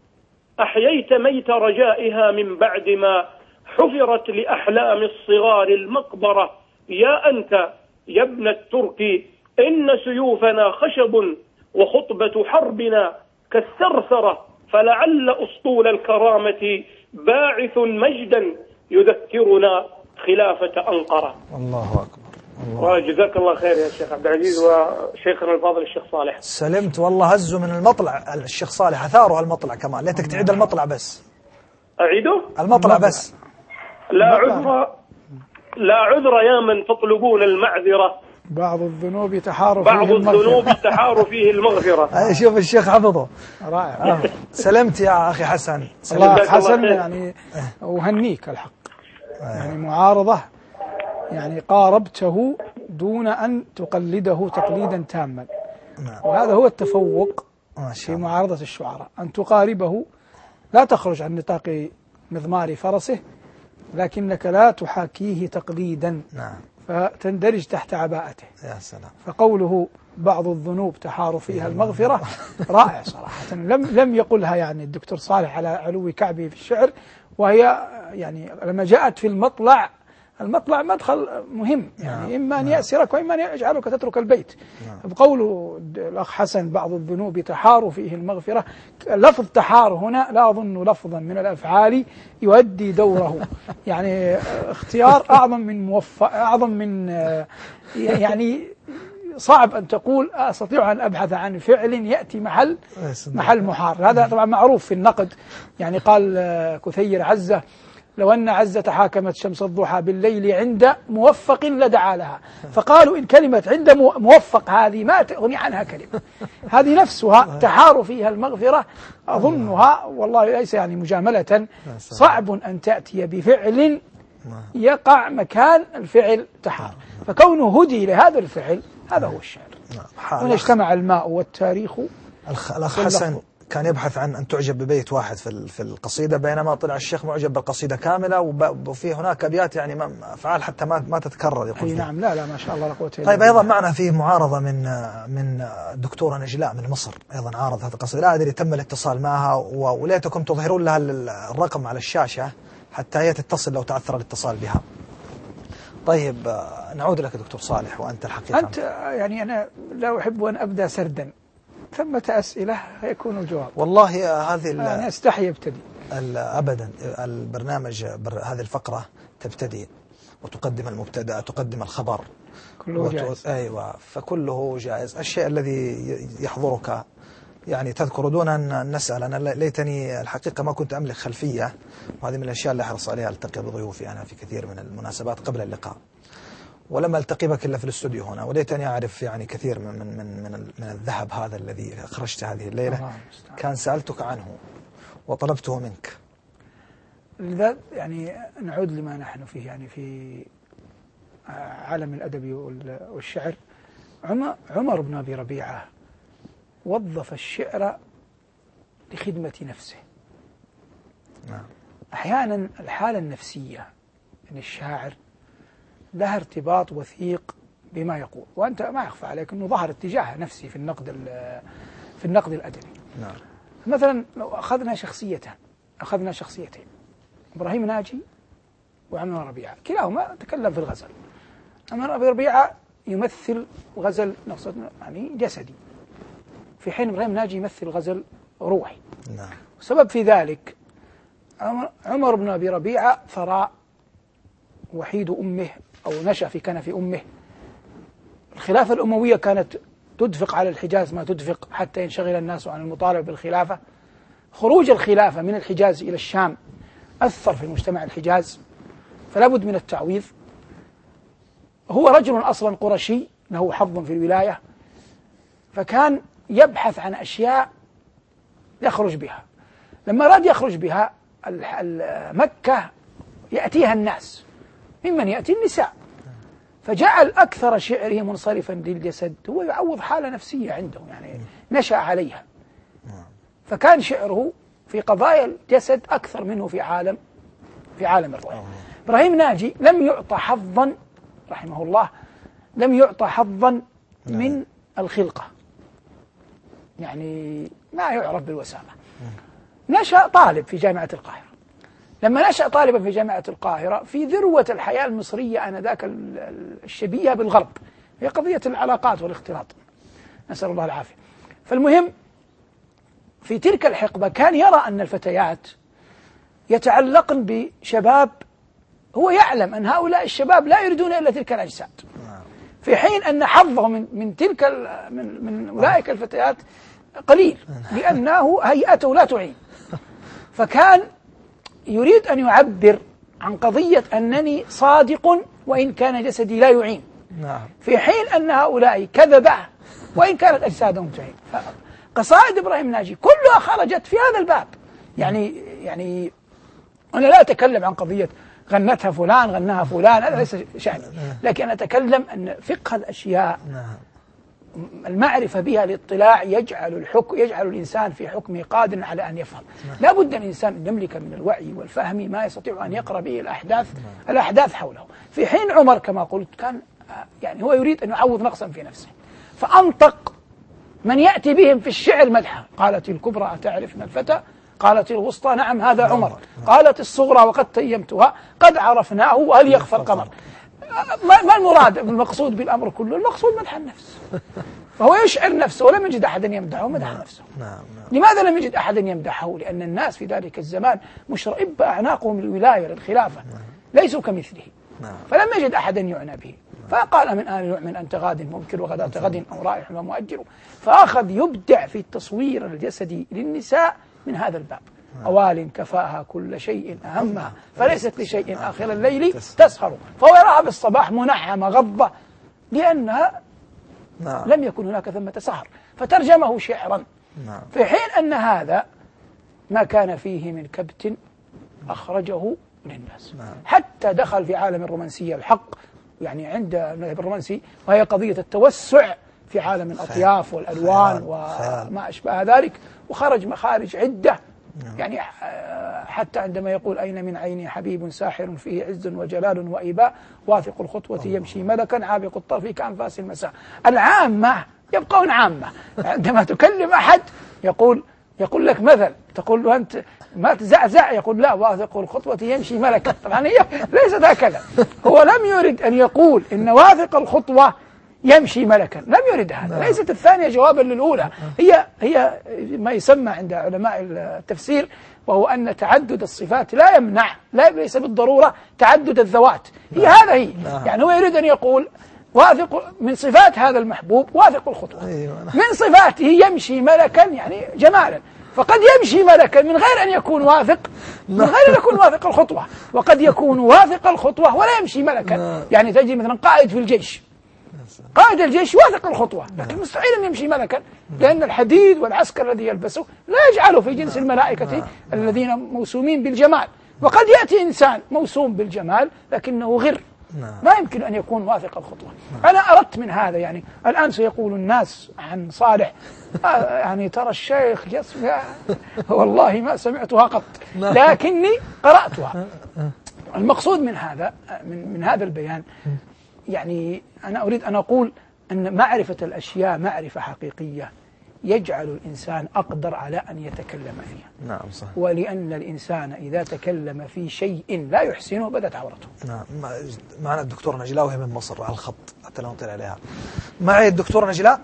[SPEAKER 8] أحييت ميت رجائها من بعد ما حفرت لأحلام الصغار المقبرة. يا أنت يا ابن الترك إن سيوفنا خشب وخطبة حربنا كالثرثرة، فلعل أسطول الكرامة باعث مجدا يذكرنا خلافة أنقرة.
[SPEAKER 2] الله أكبر.
[SPEAKER 8] وجزاك الله خير يا شيخ عبد العزيز وشيخنا الفاضل الشيخ صالح.
[SPEAKER 2] سلمت والله. هزوا من المطلع الشيخ صالح، أثاروا المطلع كمان. ليتك تعيد المطلع بس.
[SPEAKER 8] أعيده؟
[SPEAKER 2] المطلع بس.
[SPEAKER 8] لا عذر لا عذر يا من تطلبون المعذرة،
[SPEAKER 3] بعض الذنوب تحار
[SPEAKER 8] بعض
[SPEAKER 3] فيه
[SPEAKER 8] الذنوب تحار فيه المغفرة.
[SPEAKER 2] أي شوف الشيخ حفظه.
[SPEAKER 3] رائع.
[SPEAKER 2] سلمت يا أخي حسن.
[SPEAKER 3] الله حسن يعني أهنيك الحق، يعني معارضة، يعني قاربته دون أن تقلده تقليدا تاما. وهذا هو التفوق في معارضة الشعراء، أن تقاربه، لا تخرج عن نطاق مضمار فرسه، لكنك لا تحاكيه تقليدا فتندرج تحت عباءته.
[SPEAKER 2] يا سلام.
[SPEAKER 3] فقوله بعض الذنوب تحار فيها المغفرة رائع صراحة. لم لم يقلها يعني الدكتور صالح على علو كعبه في الشعر، وهي يعني لما جاءت في المطلع، المطلع مدخل مهم، يعني إما أن يأسرك وإما أن يجعلك تترك البيت. بقوله الأخ حسن بعض الذنوب تحار فيه المغفرة، لفظ تحار هنا لا أظن لفظا من الأفعال يؤدي دوره، يعني اختيار أعظم من موفق، أعظم من يعني صعب أن تقول أستطيع أن أبحث عن فعل يأتي محل محل محار. هذا طبعا معروف في النقد، يعني قال كثير عزة: لو أن عزة حاكمت شمس الضحى بالليل عند موفق لدعا لها. فقالوا إن كلمة عند موفق هذه ما تغني عنها كلمة، هذه نفسها تحار فيها المغفرة. أظنها والله ليس يعني مجاملة، صعب أن تأتي بفعل يقع مكان الفعل تحار، فكونه هدي لهذا الفعل هذا هو الشعر. هنا اجتمع الماء والتاريخ.
[SPEAKER 2] الأخ حسن كان يبحث عن أن تعجب ببيت واحد في في القصيدة، بينما طلع الشيخ معجب بالقصيدة كاملة، وفي هناك أبيات يعني أفعال حتى ما ما تتكرر يقول.
[SPEAKER 3] نعم. لا لا ما شاء الله لا قوة إلا
[SPEAKER 2] بالله. طيب أيضا معنا في معارضة من من الدكتورة نجلاء من مصر، أيضا عارض هذه القصيدة، لا أدري تم الاتصال معها، وليتكم تظهرون لها الرقم على الشاشة حتى هي تتصل لو تعثر الاتصال بها. طيب نعود لك دكتور صالح، وأنت الحقيقة
[SPEAKER 3] أنت يعني أنا لا أحب أن أبدأ سردا، ثمة أسئلة يكون الجواب.
[SPEAKER 2] والله هذه
[SPEAKER 3] أنا أستحي أبتدي.
[SPEAKER 2] أبدا البرنامج هذه الفقرة تبتدي وتقدم المبتدأ، تقدم الخبر،
[SPEAKER 3] كله جائز.
[SPEAKER 2] أيوة، فكله جائز. الشيء الذي يحضرك يعني تذكر دون أن نسأل. أنا ليتني الحقيقة ما كنت أملك خلفية، وهذه من الأشياء اللي أحرص عليها التقي بضيوفي أنا في كثير من المناسبات قبل اللقاء، ولما التقي بك الا في الاستوديو هنا، وليتني اعرف يعني كثير من من من من, من الذهب هذا الذي اخرجت هذه الليله، كان سالتك عنه وطلبته منك.
[SPEAKER 3] لذا يعني نعود لما نحن فيه، يعني في عالم الادب والشعر. عمر بن ابي ربيعه وظف الشعر لخدمه نفسه.
[SPEAKER 2] نعم.
[SPEAKER 3] احيانا الحاله النفسيه من الشاعر لها ارتباط وثيق بما يقول، وأنت ما يخفى عليك أنه ظهر اتجاه نفسي في النقد في النقد الأدبي.
[SPEAKER 2] نعم.
[SPEAKER 3] مثلا لو أخذنا شخصيتين أخذنا شخصيتين إبراهيم ناجي وعمر ربيعة، كلاهما تكلم في الغزل. عمر أبي ربيعة يمثل غزل نقصد يعني جسدي، في حين إبراهيم ناجي يمثل غزل روحي.
[SPEAKER 2] نعم.
[SPEAKER 3] والسبب في ذلك عمر بن أبي ربيعة ثراء، وحيد أمه أو نشأ في كنف أمه. الخلافة الأموية كانت تدفق على الحجاز ما تدفق حتى ينشغل الناس عن المطالبة بالخلافة. خروج الخلافة من الحجاز إلى الشام أثر في المجتمع الحجاز، فلا بد من التعويض. هو رجل أصلا قرشي له حظ في الولاية، فكان يبحث عن أشياء يخرج بها. لما أراد يخرج بها مكة يأتيها الناس، ممن يأتي النساء، فجعل أكثر شعره منصرفا للجسد، هو يعوض حالة نفسية عنده يعني نشأ عليها. فكان شعره في قضايا الجسد أكثر منه في عالم في عالم الروح. إبراهيم ناجي لم يعطى حظا رحمه الله، لم يعطى حظا من الخلقة، يعني ما يعرف بالوسامة. نشأ طالب في جامعة القاهرة. لما نشأ طالبا في جامعة القاهرة في ذروة الحياة المصرية آنذاك الشبيهة بالغرب، هي قضية العلاقات والاختلاط، نسأل الله العافية. فالمهم في تلك الحقبة كان يرى أن الفتيات يتعلقن بشباب هو يعلم أن هؤلاء الشباب لا يريدون إلا تلك الأجساد، في حين أن حظه من من تلك من من أولئك الفتيات قليل، لأنه هيئته لا تعين. فكان يريد أن يعبر عن قضية أنني صادق وإن كان جسدي لا يعين، في حين أن هؤلاء كذبة وإن كانت أجسادهم تعين. قصائد إبراهيم ناجي كلها خرجت في هذا الباب. يعني يعني أنا لا أتكلم عن قضية غنتها فلان غناها فلان، هذا ليس شأني، لكن أتكلم أن فقه الأشياء المعرفة بها الاطلاع يجعل الحكم يجعل الإنسان في حكمه قادر على أن يفهم. لا بد أن الإنسان أن يملك من الوعي والفهم ما يستطيع أن يقرأ به الأحداث الأحداث حوله. في حين عمر كما قلت كان يعني هو يريد أن يعوض نقصا في نفسه، فأنطق من يأتي بهم في الشعر مدحا. قالت الكبرى أتعرفن الفتى، قالت الوسطى نعم هذا عمر، قالت الصغرى وقد تيمتها قد عرفناه وهل يخفى القمر. ما المراد المقصود بالأمر كله؟ المقصود مدح النفس، فهو يشعر نفسه ولم يجد أحدا يمدحه مدح نفسه. لماذا لم يجد أحدا يمدحه؟ لأن الناس في ذلك الزمان مشرئب أعناقهم الولاية للخلافة ليسوا كمثله، فلم يجد أحدا يعنى به، فقال من آن يؤمن أنت غاد منكر وغداة غد أو رائح ومؤجر، فأخذ يبدع في التصوير الجسدي للنساء من هذا الباب. أوال كفاها كل شيء أهمها فليست لشيء آخر الليل تسهر، فهو يراها بالصباح منعمة غضة لأنها لم يكن هناك ثمة سهر، فترجمه شعرا، في حين أن هذا ما كان فيه من كبت أخرجه للناس، حتى دخل في عالم الرومانسية الحق، يعني عند المذهب الرومانسي، وهي قضية التوسع في عالم الأطياف والألوان وما أشبه ذلك، وخرج مخارج عدة. يعني حتى عندما يقول أين من عيني حبيب ساحر فيه عز وجلال وإباء واثق الخطوة يمشي ملكا عابق الطرف كأنفاس المساء. العامة يبقون عامة، عندما تكلم أحد يقول يقول لك مثل، تقول له أنت ما تزعزع، يقول لا واثق الخطوة يمشي ملكا. طبعا هي ليست هكذا، هو لم يرد أن يقول إن واثق الخطوة يمشي ملكا، لم يرد هذا. ليست الثانية جوابا للأولى، هي هي ما يسمى عند علماء التفسير وهو أن تعدد الصفات لا يمنع، لا ليس بالضرورة تعدد الذوات، هي هذا هي. يعني هو يريد أن يقول واثق من صفات هذا المحبوب واثق الخطوة، من صفاته يمشي ملكا يعني جمالا، فقد يمشي ملكا من غير أن يكون واثق، من غير أن يكون واثق الخطوة، وقد يكون واثق الخطوة ولا يمشي ملكا. يعني تجد مثلا قائد في الجيش، قائد الجيش واثق الخطوة لكن مستحيل أن يمشي ملكا، لأن الحديد والعسكر الذي يلبسه لا يجعله في جنس الملائكة الذين موسومين بالجمال. وقد يأتي إنسان موسوم بالجمال لكنه غر، ما يمكن أن يكون واثق الخطوة. أنا أردت من هذا، يعني الآن سيقول الناس عن صالح يعني ترى الشيخ والله ما سمعتها قط لكني قرأتها. المقصود من هذا من, من هذا البيان، يعني أنا أريد أن أقول أن معرفة الأشياء معرفة حقيقية يجعل الإنسان أقدر على أن يتكلم فيها.
[SPEAKER 2] نعم صح.
[SPEAKER 3] ولأن الإنسان إذا تكلم في شيء لا يحسنه بدت عورته.
[SPEAKER 2] نعم. معنا الدكتورة نجلاء وهي من مصر على الخط حتى لا نطلع عليها. معي الدكتورة نجلاء.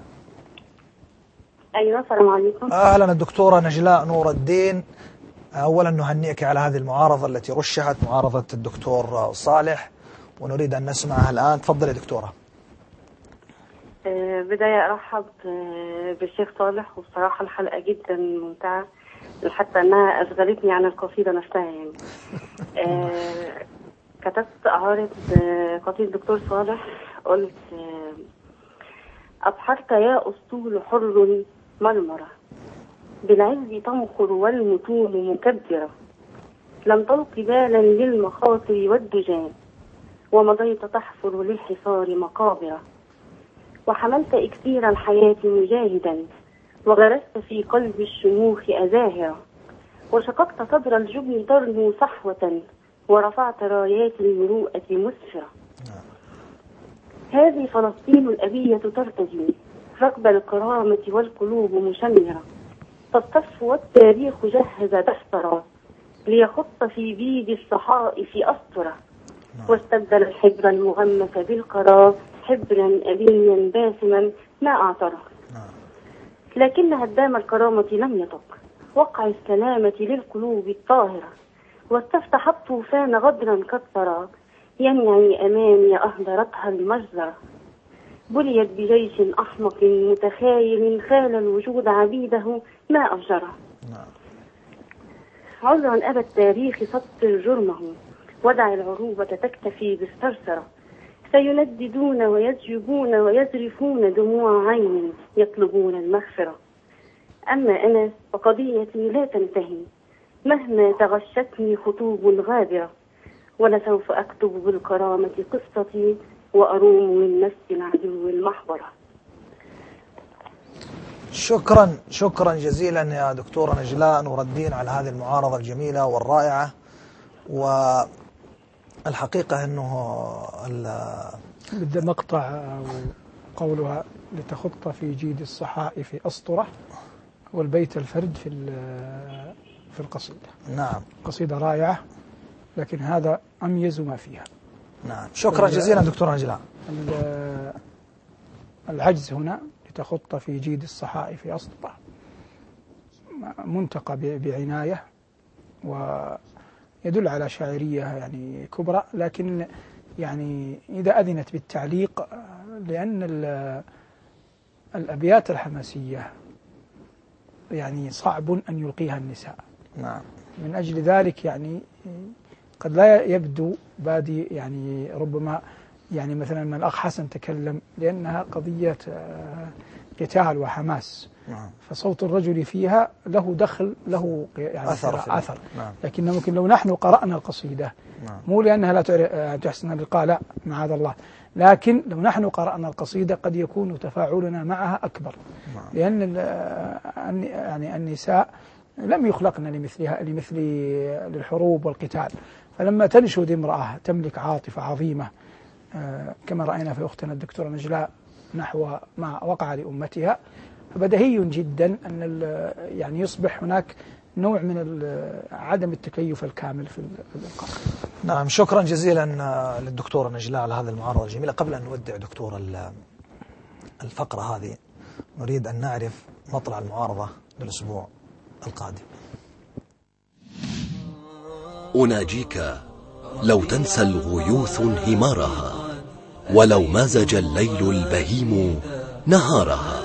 [SPEAKER 9] أيوة السلام عليكم.
[SPEAKER 2] أهلا الدكتورة نجلاء نور الدين. أولا نهنئك على هذه المعارضة التي رشحت، معارضة الدكتور صالح، ونريد أن نسمعها الآن. تفضل يا دكتورة.
[SPEAKER 9] بداية أرحب بالشيخ صالح، وبصراحة الحلقة جدا ممتعة حتى أنها أشغلتني عن القصيدة نفسها. يعني آه كتبت أعارض قصيدة الدكتور صالح، قلت آه أبحرت يا أسطول حر مرمرة، بالعز تمخر والمتون مكبرة، لم تلق بالا للمخاطر والدجان، ومضيت تحفر للحصار مقابر، وحملت إكسير الحياة مجاهدا، وغرست في قلب الشموخ أزاهرة، وشققت صدر الجبن ترنو صحوة ورفعت رايات المروءة مسفرة. هذه فلسطين الأبية ترتجي ركب الكرامة والقلوب مشمرة، فالصف والتاريخ جهز دفترا ليخط في بيد الصحائف أسطرة، واستبدل الحبر المغمس بالقرى حبرا أبيا باسما ما أعطره. لكن هدام الكرامة لم يطق وقع السلامة للقلوب الطاهرة، واستفتح الطوفان غدرا كالثرى ينعي أمامي أهدرتها المجزرة. بليت بجيش أحمق متخايل خال الوجود عبيده ما أفجره. عذرا أبى التاريخ سطر جرمه ودع العروبة تكتفي بالثرثرة. سينددون ويسجبون ويزرفون دموع عين يطلبون المغفرة. أما أنا فقضيتي لا تنتهي مهما تغشتني خطوب غابرة، ولسوف أكتب بالكرامة قصتي وأروم من نفس العدو المحبرة.
[SPEAKER 2] شكرا شكرا جزيلا يا دكتورة نجلاء نور الدين على هذه المعارضة الجميلة والرائعة. والحقيقة أنه
[SPEAKER 3] بدي مقطع قولها لتخط في جيد الصحائف أسطرة والبيت الفرد في في القصيدة.
[SPEAKER 2] نعم،
[SPEAKER 3] قصيدة رائعة، لكن هذا أميز ما فيها.
[SPEAKER 2] نعم، شكرا جزيلا دكتورة نجلاء.
[SPEAKER 3] العجز هنا لتخط في جيد الصحائف أسطرة منتقى بعناية ويدل على شاعرية يعني كبرى، لكن يعني إذا أذنت بالتعليق، لأن الأبيات الحماسية يعني صعب أن يلقيها النساء.
[SPEAKER 2] نعم.
[SPEAKER 3] من أجل ذلك يعني قد لا يبدو بادي، يعني ربما يعني مثلا ما الأخ حسن تكلم لأنها قضية قتال وحماس.
[SPEAKER 2] نعم.
[SPEAKER 3] فصوت الرجل فيها له دخل، له يعني
[SPEAKER 2] أثر,
[SPEAKER 3] أثر.
[SPEAKER 2] نعم.
[SPEAKER 3] لكن ممكن لو نحن قرأنا القصيدة،
[SPEAKER 2] نعم.
[SPEAKER 3] مو لأنها لا تحسن اللقاء، لا معاذ الله، لكن لو نحن قرأنا القصيدة قد يكون تفاعلنا معها أكبر.
[SPEAKER 2] نعم.
[SPEAKER 3] لأن يعني النساء لم يخلقن لمثلها لمثل للحروب والقتال، فلما تنشد امرأة تملك عاطفة عظيمة كما رأينا في أختنا الدكتورة نجلاء نحو ما وقع لأمتها، فبديهي جدا أن يعني يصبح هناك نوع من عدم التكيف الكامل في الإلقاء.
[SPEAKER 2] نعم، شكرا جزيلا للدكتورة نجلاء على هذه المعارضة الجميلة. قبل أن نودع دكتور الفقرة هذه، نريد أن نعرف مطلع المعارضة للأسبوع القادم.
[SPEAKER 4] أناجيك لو تنسى الغيوث انهمارها، ولو مازج الليل البهيم نهارها.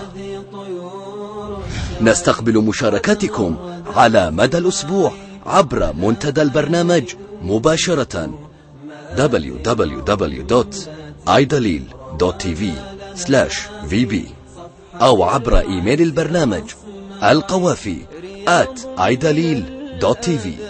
[SPEAKER 4] نستقبل مشاركاتكم على مدى الأسبوع عبر منتدى البرنامج مباشرة دبليو دبليو دبليو دوت ايداليل دوت تي في سلاش في بي أو عبر إيميل البرنامج القوافي آت ايداليل دوت تي في.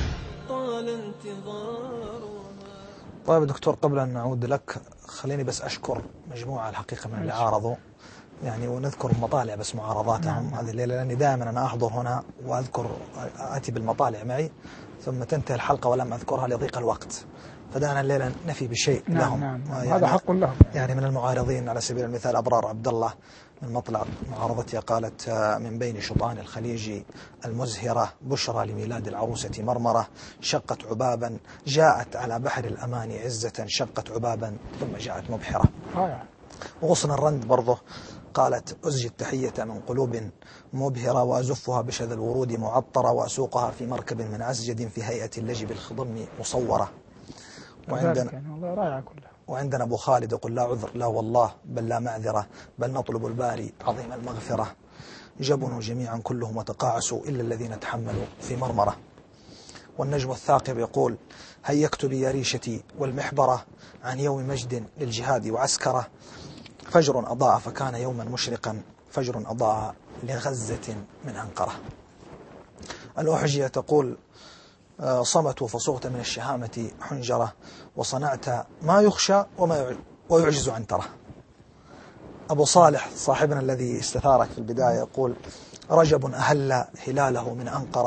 [SPEAKER 2] طيب دكتور، قبل أن نعود لك خليني بس أشكر مجموعة الحقيقة من اللي عارضوا، يعني ونذكر مطالع بس معارضاتهم هذه الليلة، لأني دائما أنا أحضر هنا وأذكر آتي بالمطالع معي ثم تنتهي الحلقة ولم أذكرها لضيق الوقت، فدعنا الليلة نفي بشيء
[SPEAKER 3] نعم
[SPEAKER 2] لهم.
[SPEAKER 3] نعم
[SPEAKER 2] يعني
[SPEAKER 3] هذا حق لهم.
[SPEAKER 2] يعني من المعارضين على سبيل المثال أبرار عبد الله من مطلع معارضتها قالت: من بين شطآن الخليج المزهرة بشرى لميلاد العروسة مرمرة، شقت عبابا جاءت على بحر الأمان عزة، شقت عبابا ثم جاءت مبحرة. وغصن الرند برضه قالت: أزجي التحية من قلوب مبهرة، وأزفها بشذا الورود معطرة، وأسوقها في مركب من عسجد في هيئة اللجب الخضم مصورة. وعندنا
[SPEAKER 3] رائعة كلها.
[SPEAKER 2] وعندنا أبو خالد يقول: لا عذر لا والله بل لا معذرة، بل نطلب الباري عظيم المغفرة، جبنوا جميعا كلهم وتقاعسوا إلا الذين تحملوا في مرمرة. والنجم الثاقب يقول: هيا اكتبي يا ريشتي والمحبرة عن يوم مجد للجهاد وعسكرة، فجر أضاء فكان يوما مشرقا، فجر أضاء لغزة من أنقرة. الأحجية تقول: صمتوا فصغت من الشهامة حنجرة، وصنعت ما يخشى وما ويعجز عن تره. أبو صالح صاحبنا الذي استثارك في البداية يقول: رجب أهل هلاله من أنقرة،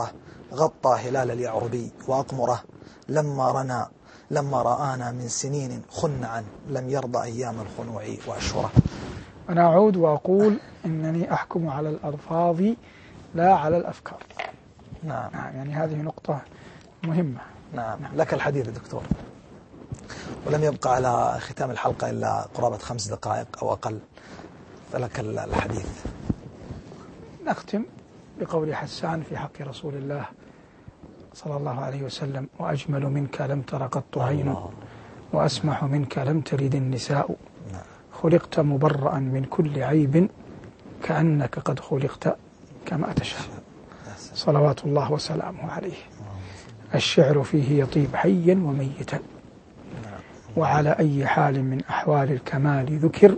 [SPEAKER 2] غطى هلال اليعربي وأقمره لما رنا لما رآنا من سنين خنعا لم يرضى أيام الخنوع وأشهره.
[SPEAKER 3] أنا أعود وأقول إنني أحكم على الألفاظ لا على الأفكار.
[SPEAKER 2] نعم.
[SPEAKER 3] نعم يعني هذه نقطة مهمة.
[SPEAKER 2] نعم. نعم. لك الحديث دكتور، ولم يبقى على ختام الحلقة إلا قرابة خمس دقائق أو أقل، فلك الحديث.
[SPEAKER 3] نختم بقول حسان في حق رسول الله صلى الله عليه وسلم: وأجمل منك لم تر قط عين، وأسمح منك لم تلد النساء، خلقت مبرأ من كل عيب، كأنك قد خلقت كما تشاء. صلوات الله وسلامه عليه. الشعر فيه يطيب حيا وميتا، وعلى أي حال من أحوال الكمال ذكر،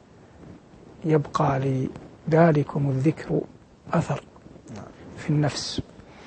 [SPEAKER 3] يبقى لذلكم الذكر أثر في النفس.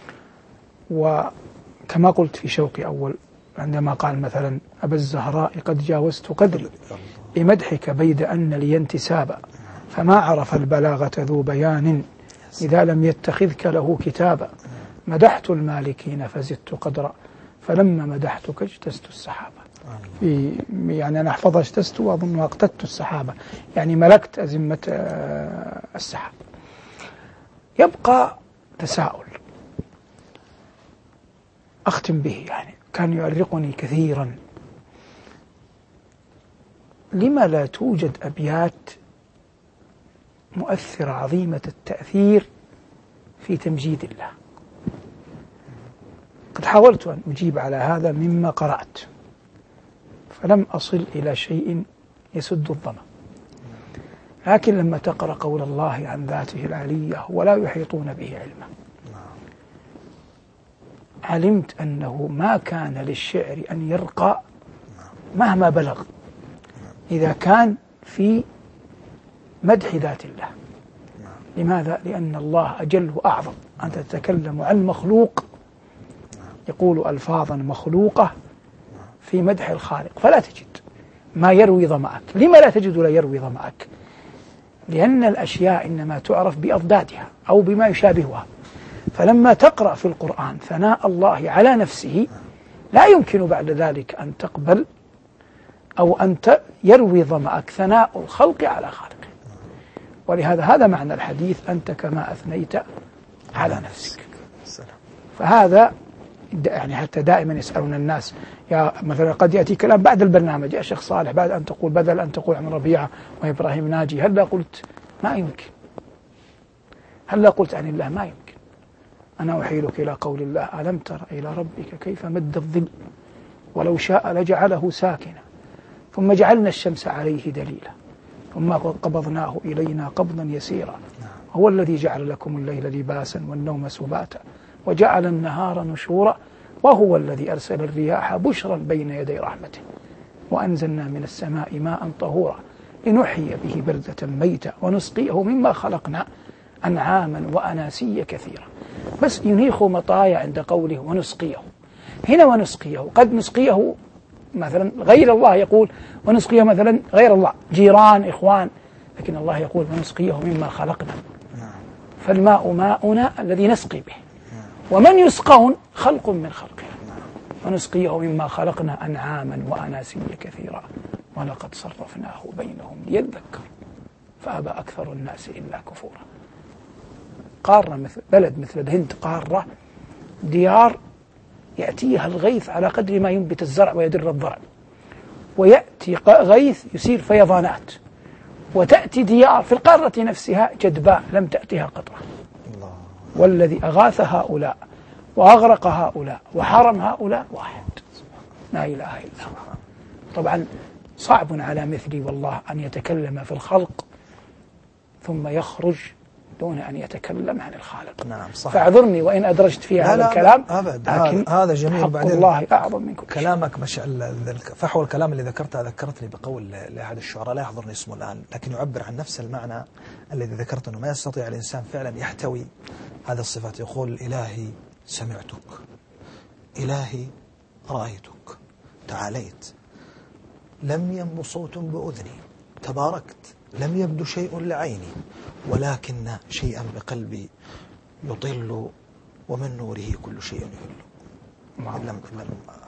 [SPEAKER 3] وكما قلت في شوقي أول عندما قال مثلا: أبا الزهراء قد جاوزت قدري بمدحك بيد أن لي انتسابا، فما عرف البلاغة ذو بيان إذا لم يتخذك له كتابا، مدحت المالكين فزدت قدرا، فلما مدحتك اجتزت السحابة. في يعني أنا أحفظها اجتزت وأظن اقتدت السحابة، يعني ملكت أزمة السحاب. يبقى تساؤل أختم به، يعني كان يؤرقني كثيرا: لما لا توجد أبيات مؤثرة عظيمة التأثير في تمجيد الله؟ قد حاولت أن أجيب على هذا مما قرأت، فلم أصل إلى شيء يسد الظما. لكن لما تقرأ قول الله عن ذاته العلية ولا يحيطون به علما، علمت أنه ما كان للشعر أن يرقى مهما بلغ إذا كان في مدح ذات الله. لماذا؟ لأن الله أجل وأعظم. أنت تتكلم عن مخلوق يقول ألفاظا مخلوقة في مدح الخالق، فلا تجد ما يروي ظمأك. لما لا تجد لا يروي ظمأك؟ لأن الأشياء إنما تعرف بأضدادها أو بما يشابهها. فلما تقرأ في القرآن ثناء الله على نفسه لا يمكن بعد ذلك أن تقبل أو أن يروي ظمأك ثناء الخلق على خالقه. ولهذا هذا معنى الحديث: أنت كما أثنيت على نفسك. فهذا يعني حتى دائما يسألون الناس، يا مثلا قد يأتي كلام بعد البرنامج: يا شيخ صالح بعد أن تقول بدل أن تقول عن ربيعة وإبراهيم ناجي هل لا قلت؟ ما يمكن. هل لا قلت عن الله؟ ما يمكن. أنا أحيلك إلى قول الله: ألم تر إلى ربك كيف مد الظل ولو شاء لجعله ساكنا ثم جعلنا الشمس عليه دليلا ثم قبضناه إلينا قبضا يسيرا هو الذي جعل لكم الليل لباسا والنوم سباتا وجعل النهار نشورا وهو الذي أرسل الرياح بشرا بين يدي رحمته وأنزلنا من السماء ماء طهورا لنحيي به بلدة ميتا ونسقيه مما خلقنا أنعاما وأناسيا كثيرا. بس ينيخ مطايا عند قوله ونسقيه. هنا ونسقيه قد نسقيه مثلا غير الله، يقول ونسقيه مثلا غير الله، جيران إخوان، لكن الله يقول ونسقيه مما خلقنا. فالماء ماؤنا الذي نسقي به، ومن يسقون خلق من خلقنا، ونسقيه مما خلقنا أنعاما وأناسيا كثيرا ولقد صرفناه بينهم ليذكروا فأبى أكثر الناس إلا كفورا. قارة مثل بلد مثل الهند، قارة ديار يأتيها الغيث على قدر ما ينبت الزرع ويدر الضرع، ويأتي غيث يسير فيضانات، وتأتي ديار في القارة نفسها جدباء لم تأتها قطرة. والذي أغاث هؤلاء وأغرق هؤلاء وحرم هؤلاء واحد، لا إله إلا هو. طبعا صعب على مثلي والله أن يتكلم في الخلق ثم يخرج دون أن يتكلم عن الخالق.
[SPEAKER 2] نعم صح.
[SPEAKER 3] فاعذرني وإن أدرجت في هذا الكلام،
[SPEAKER 2] أبد. لكن هذا جميل.
[SPEAKER 3] حق
[SPEAKER 2] بعدين
[SPEAKER 3] الله أعظم من كل
[SPEAKER 2] كلامك مش فحوى الكلام اللي ذكرته ذكرتني بقول لأحد الشعراء لا يحضرني اسمه الآن، لكن يعبر عن نفس المعنى الذي ذكرت، أنه ما يستطيع الإنسان فعلا يحتوي هذه الصفات. يقول: إلهي سمعتك، إلهي رأيتك، تعاليت، لم ينب صوت بأذني، تباركت، لم يبدو شيء لعيني، ولكن شيئا بقلبي يطل ومن نوره كل شيء يهل. لم لم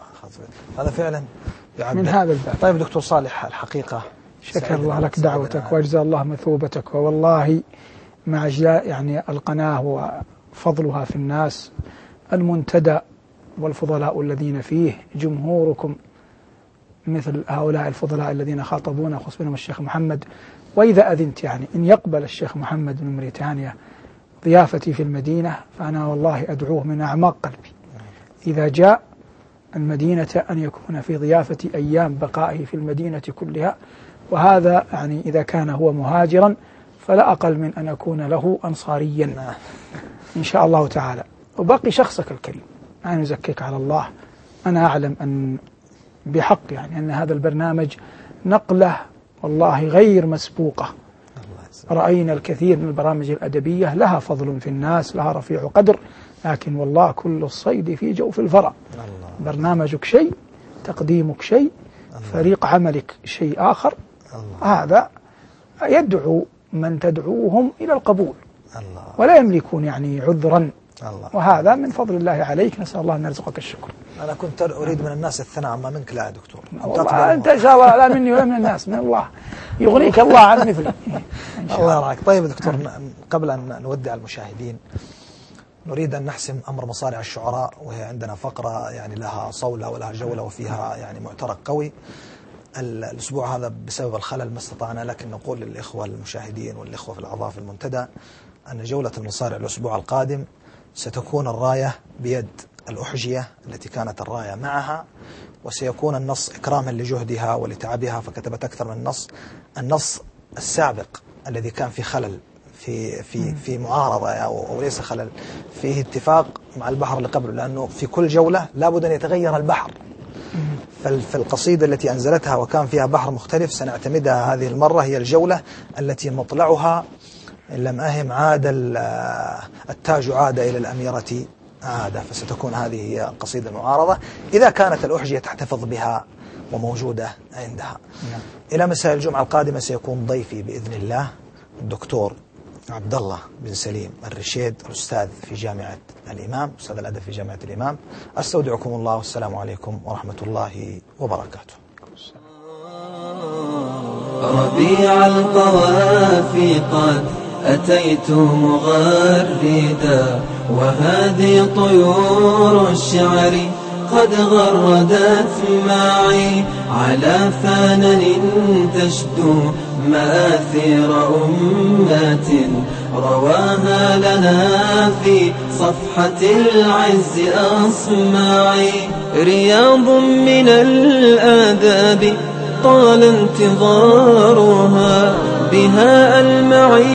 [SPEAKER 2] هذا فعلا يعبر
[SPEAKER 3] من هذا الباب.
[SPEAKER 2] طيب دكتور صالح، الحقيقة
[SPEAKER 3] شكر الله لك دعوتك وأجزى الله مثوبتك، والله مع يعني القناة وفضلها في الناس، المنتدى والفضلاء الذين فيه، جمهوركم مثل هؤلاء الفضلاء الذين خاطبونا خصوصا منهم الشيخ محمد. وإذا أذنت يعني إن يقبل الشيخ محمد من موريتانيا ضيافتي في المدينة، فأنا والله أدعوه من أعماق قلبي إذا جاء المدينة أن يكون في ضيافة أيام بقائه في المدينة كلها. وهذا يعني إذا كان هو مهاجرا فلا أقل من أن أكون له أنصاريا إن شاء الله تعالى. وبقي شخصك الكريم، أنا نزكيك على الله. أنا أعلم أن بحق يعني أن هذا البرنامج نقلة والله غير مسبوقة. رأينا الكثير من البرامج الأدبية لها فضل في الناس، لها رفيع قدر، لكن والله كل الصيد في جوف الفرع. برنامجك شيء، تقديمك شيء، فريق عملك شيء آخر. هذا يدعو من تدعوهم إلى القبول ولا يملكون يعني عذرا، وهذا من فضل الله عليك، نسأل الله أن يرزقك الشكر.
[SPEAKER 2] أنا كنت أريد من الناس الثناء، أما منك لا يا دكتور.
[SPEAKER 3] أنت إن شاء الله لا مني ولا من الناس، من الله يغنيك الله عن مثلي.
[SPEAKER 2] الله يرعاك. طيب دكتور، قبل أن نودع المشاهدين نريد أن نحسم أمر مصارع الشعراء، وهي عندنا فقرة يعني لها صولة ولها جولة وفيها يعني معترك قوي. الأسبوع هذا بسبب الخلل ما استطعنا، لكن نقول للإخوة المشاهدين والإخوة في الأعضاء في المنتدى أن جولة المصارع الأسبوع القادم ستكون الراية بيد الأحجية التي كانت الراية معها، وسيكون النص إكراما لجهدها ولتعبها فكتبت أكثر من نص. النص السابق الذي كان في خلل في في في معارضة أو ليس خلل، فيه اتفاق مع البحر اللي قبله، لأنه في كل جولة لابد أن يتغير البحر. فالقصيدة التي أنزلتها وكان فيها بحر مختلف سنعتمدها هذه المرة، هي الجولة التي مطلعها إن لم أهم عاد التاج عاد إلى الأميرة عاد، فستكون هذه هي القصيدة المعارضة إذا كانت الأحجية تحتفظ بها وموجودة عندها. نعم. إلى مساء الجمعة القادمة سيكون ضيفي بإذن الله الدكتور عبد الله بن سليم الرشيد، الأستاذ في جامعة الإمام، أستاذ الأدب في جامعة الإمام. أستودعكم الله والسلام عليكم ورحمة الله وبركاته.
[SPEAKER 1] ربيع القوافي قد أتيت مغردا، وهذه طيور الشعر قد غردت معي على فانن تشدو مآثير أمات رواها لنا في صفحة العز أصمعي. رياض من الآداب طال انتظارها، بها المعي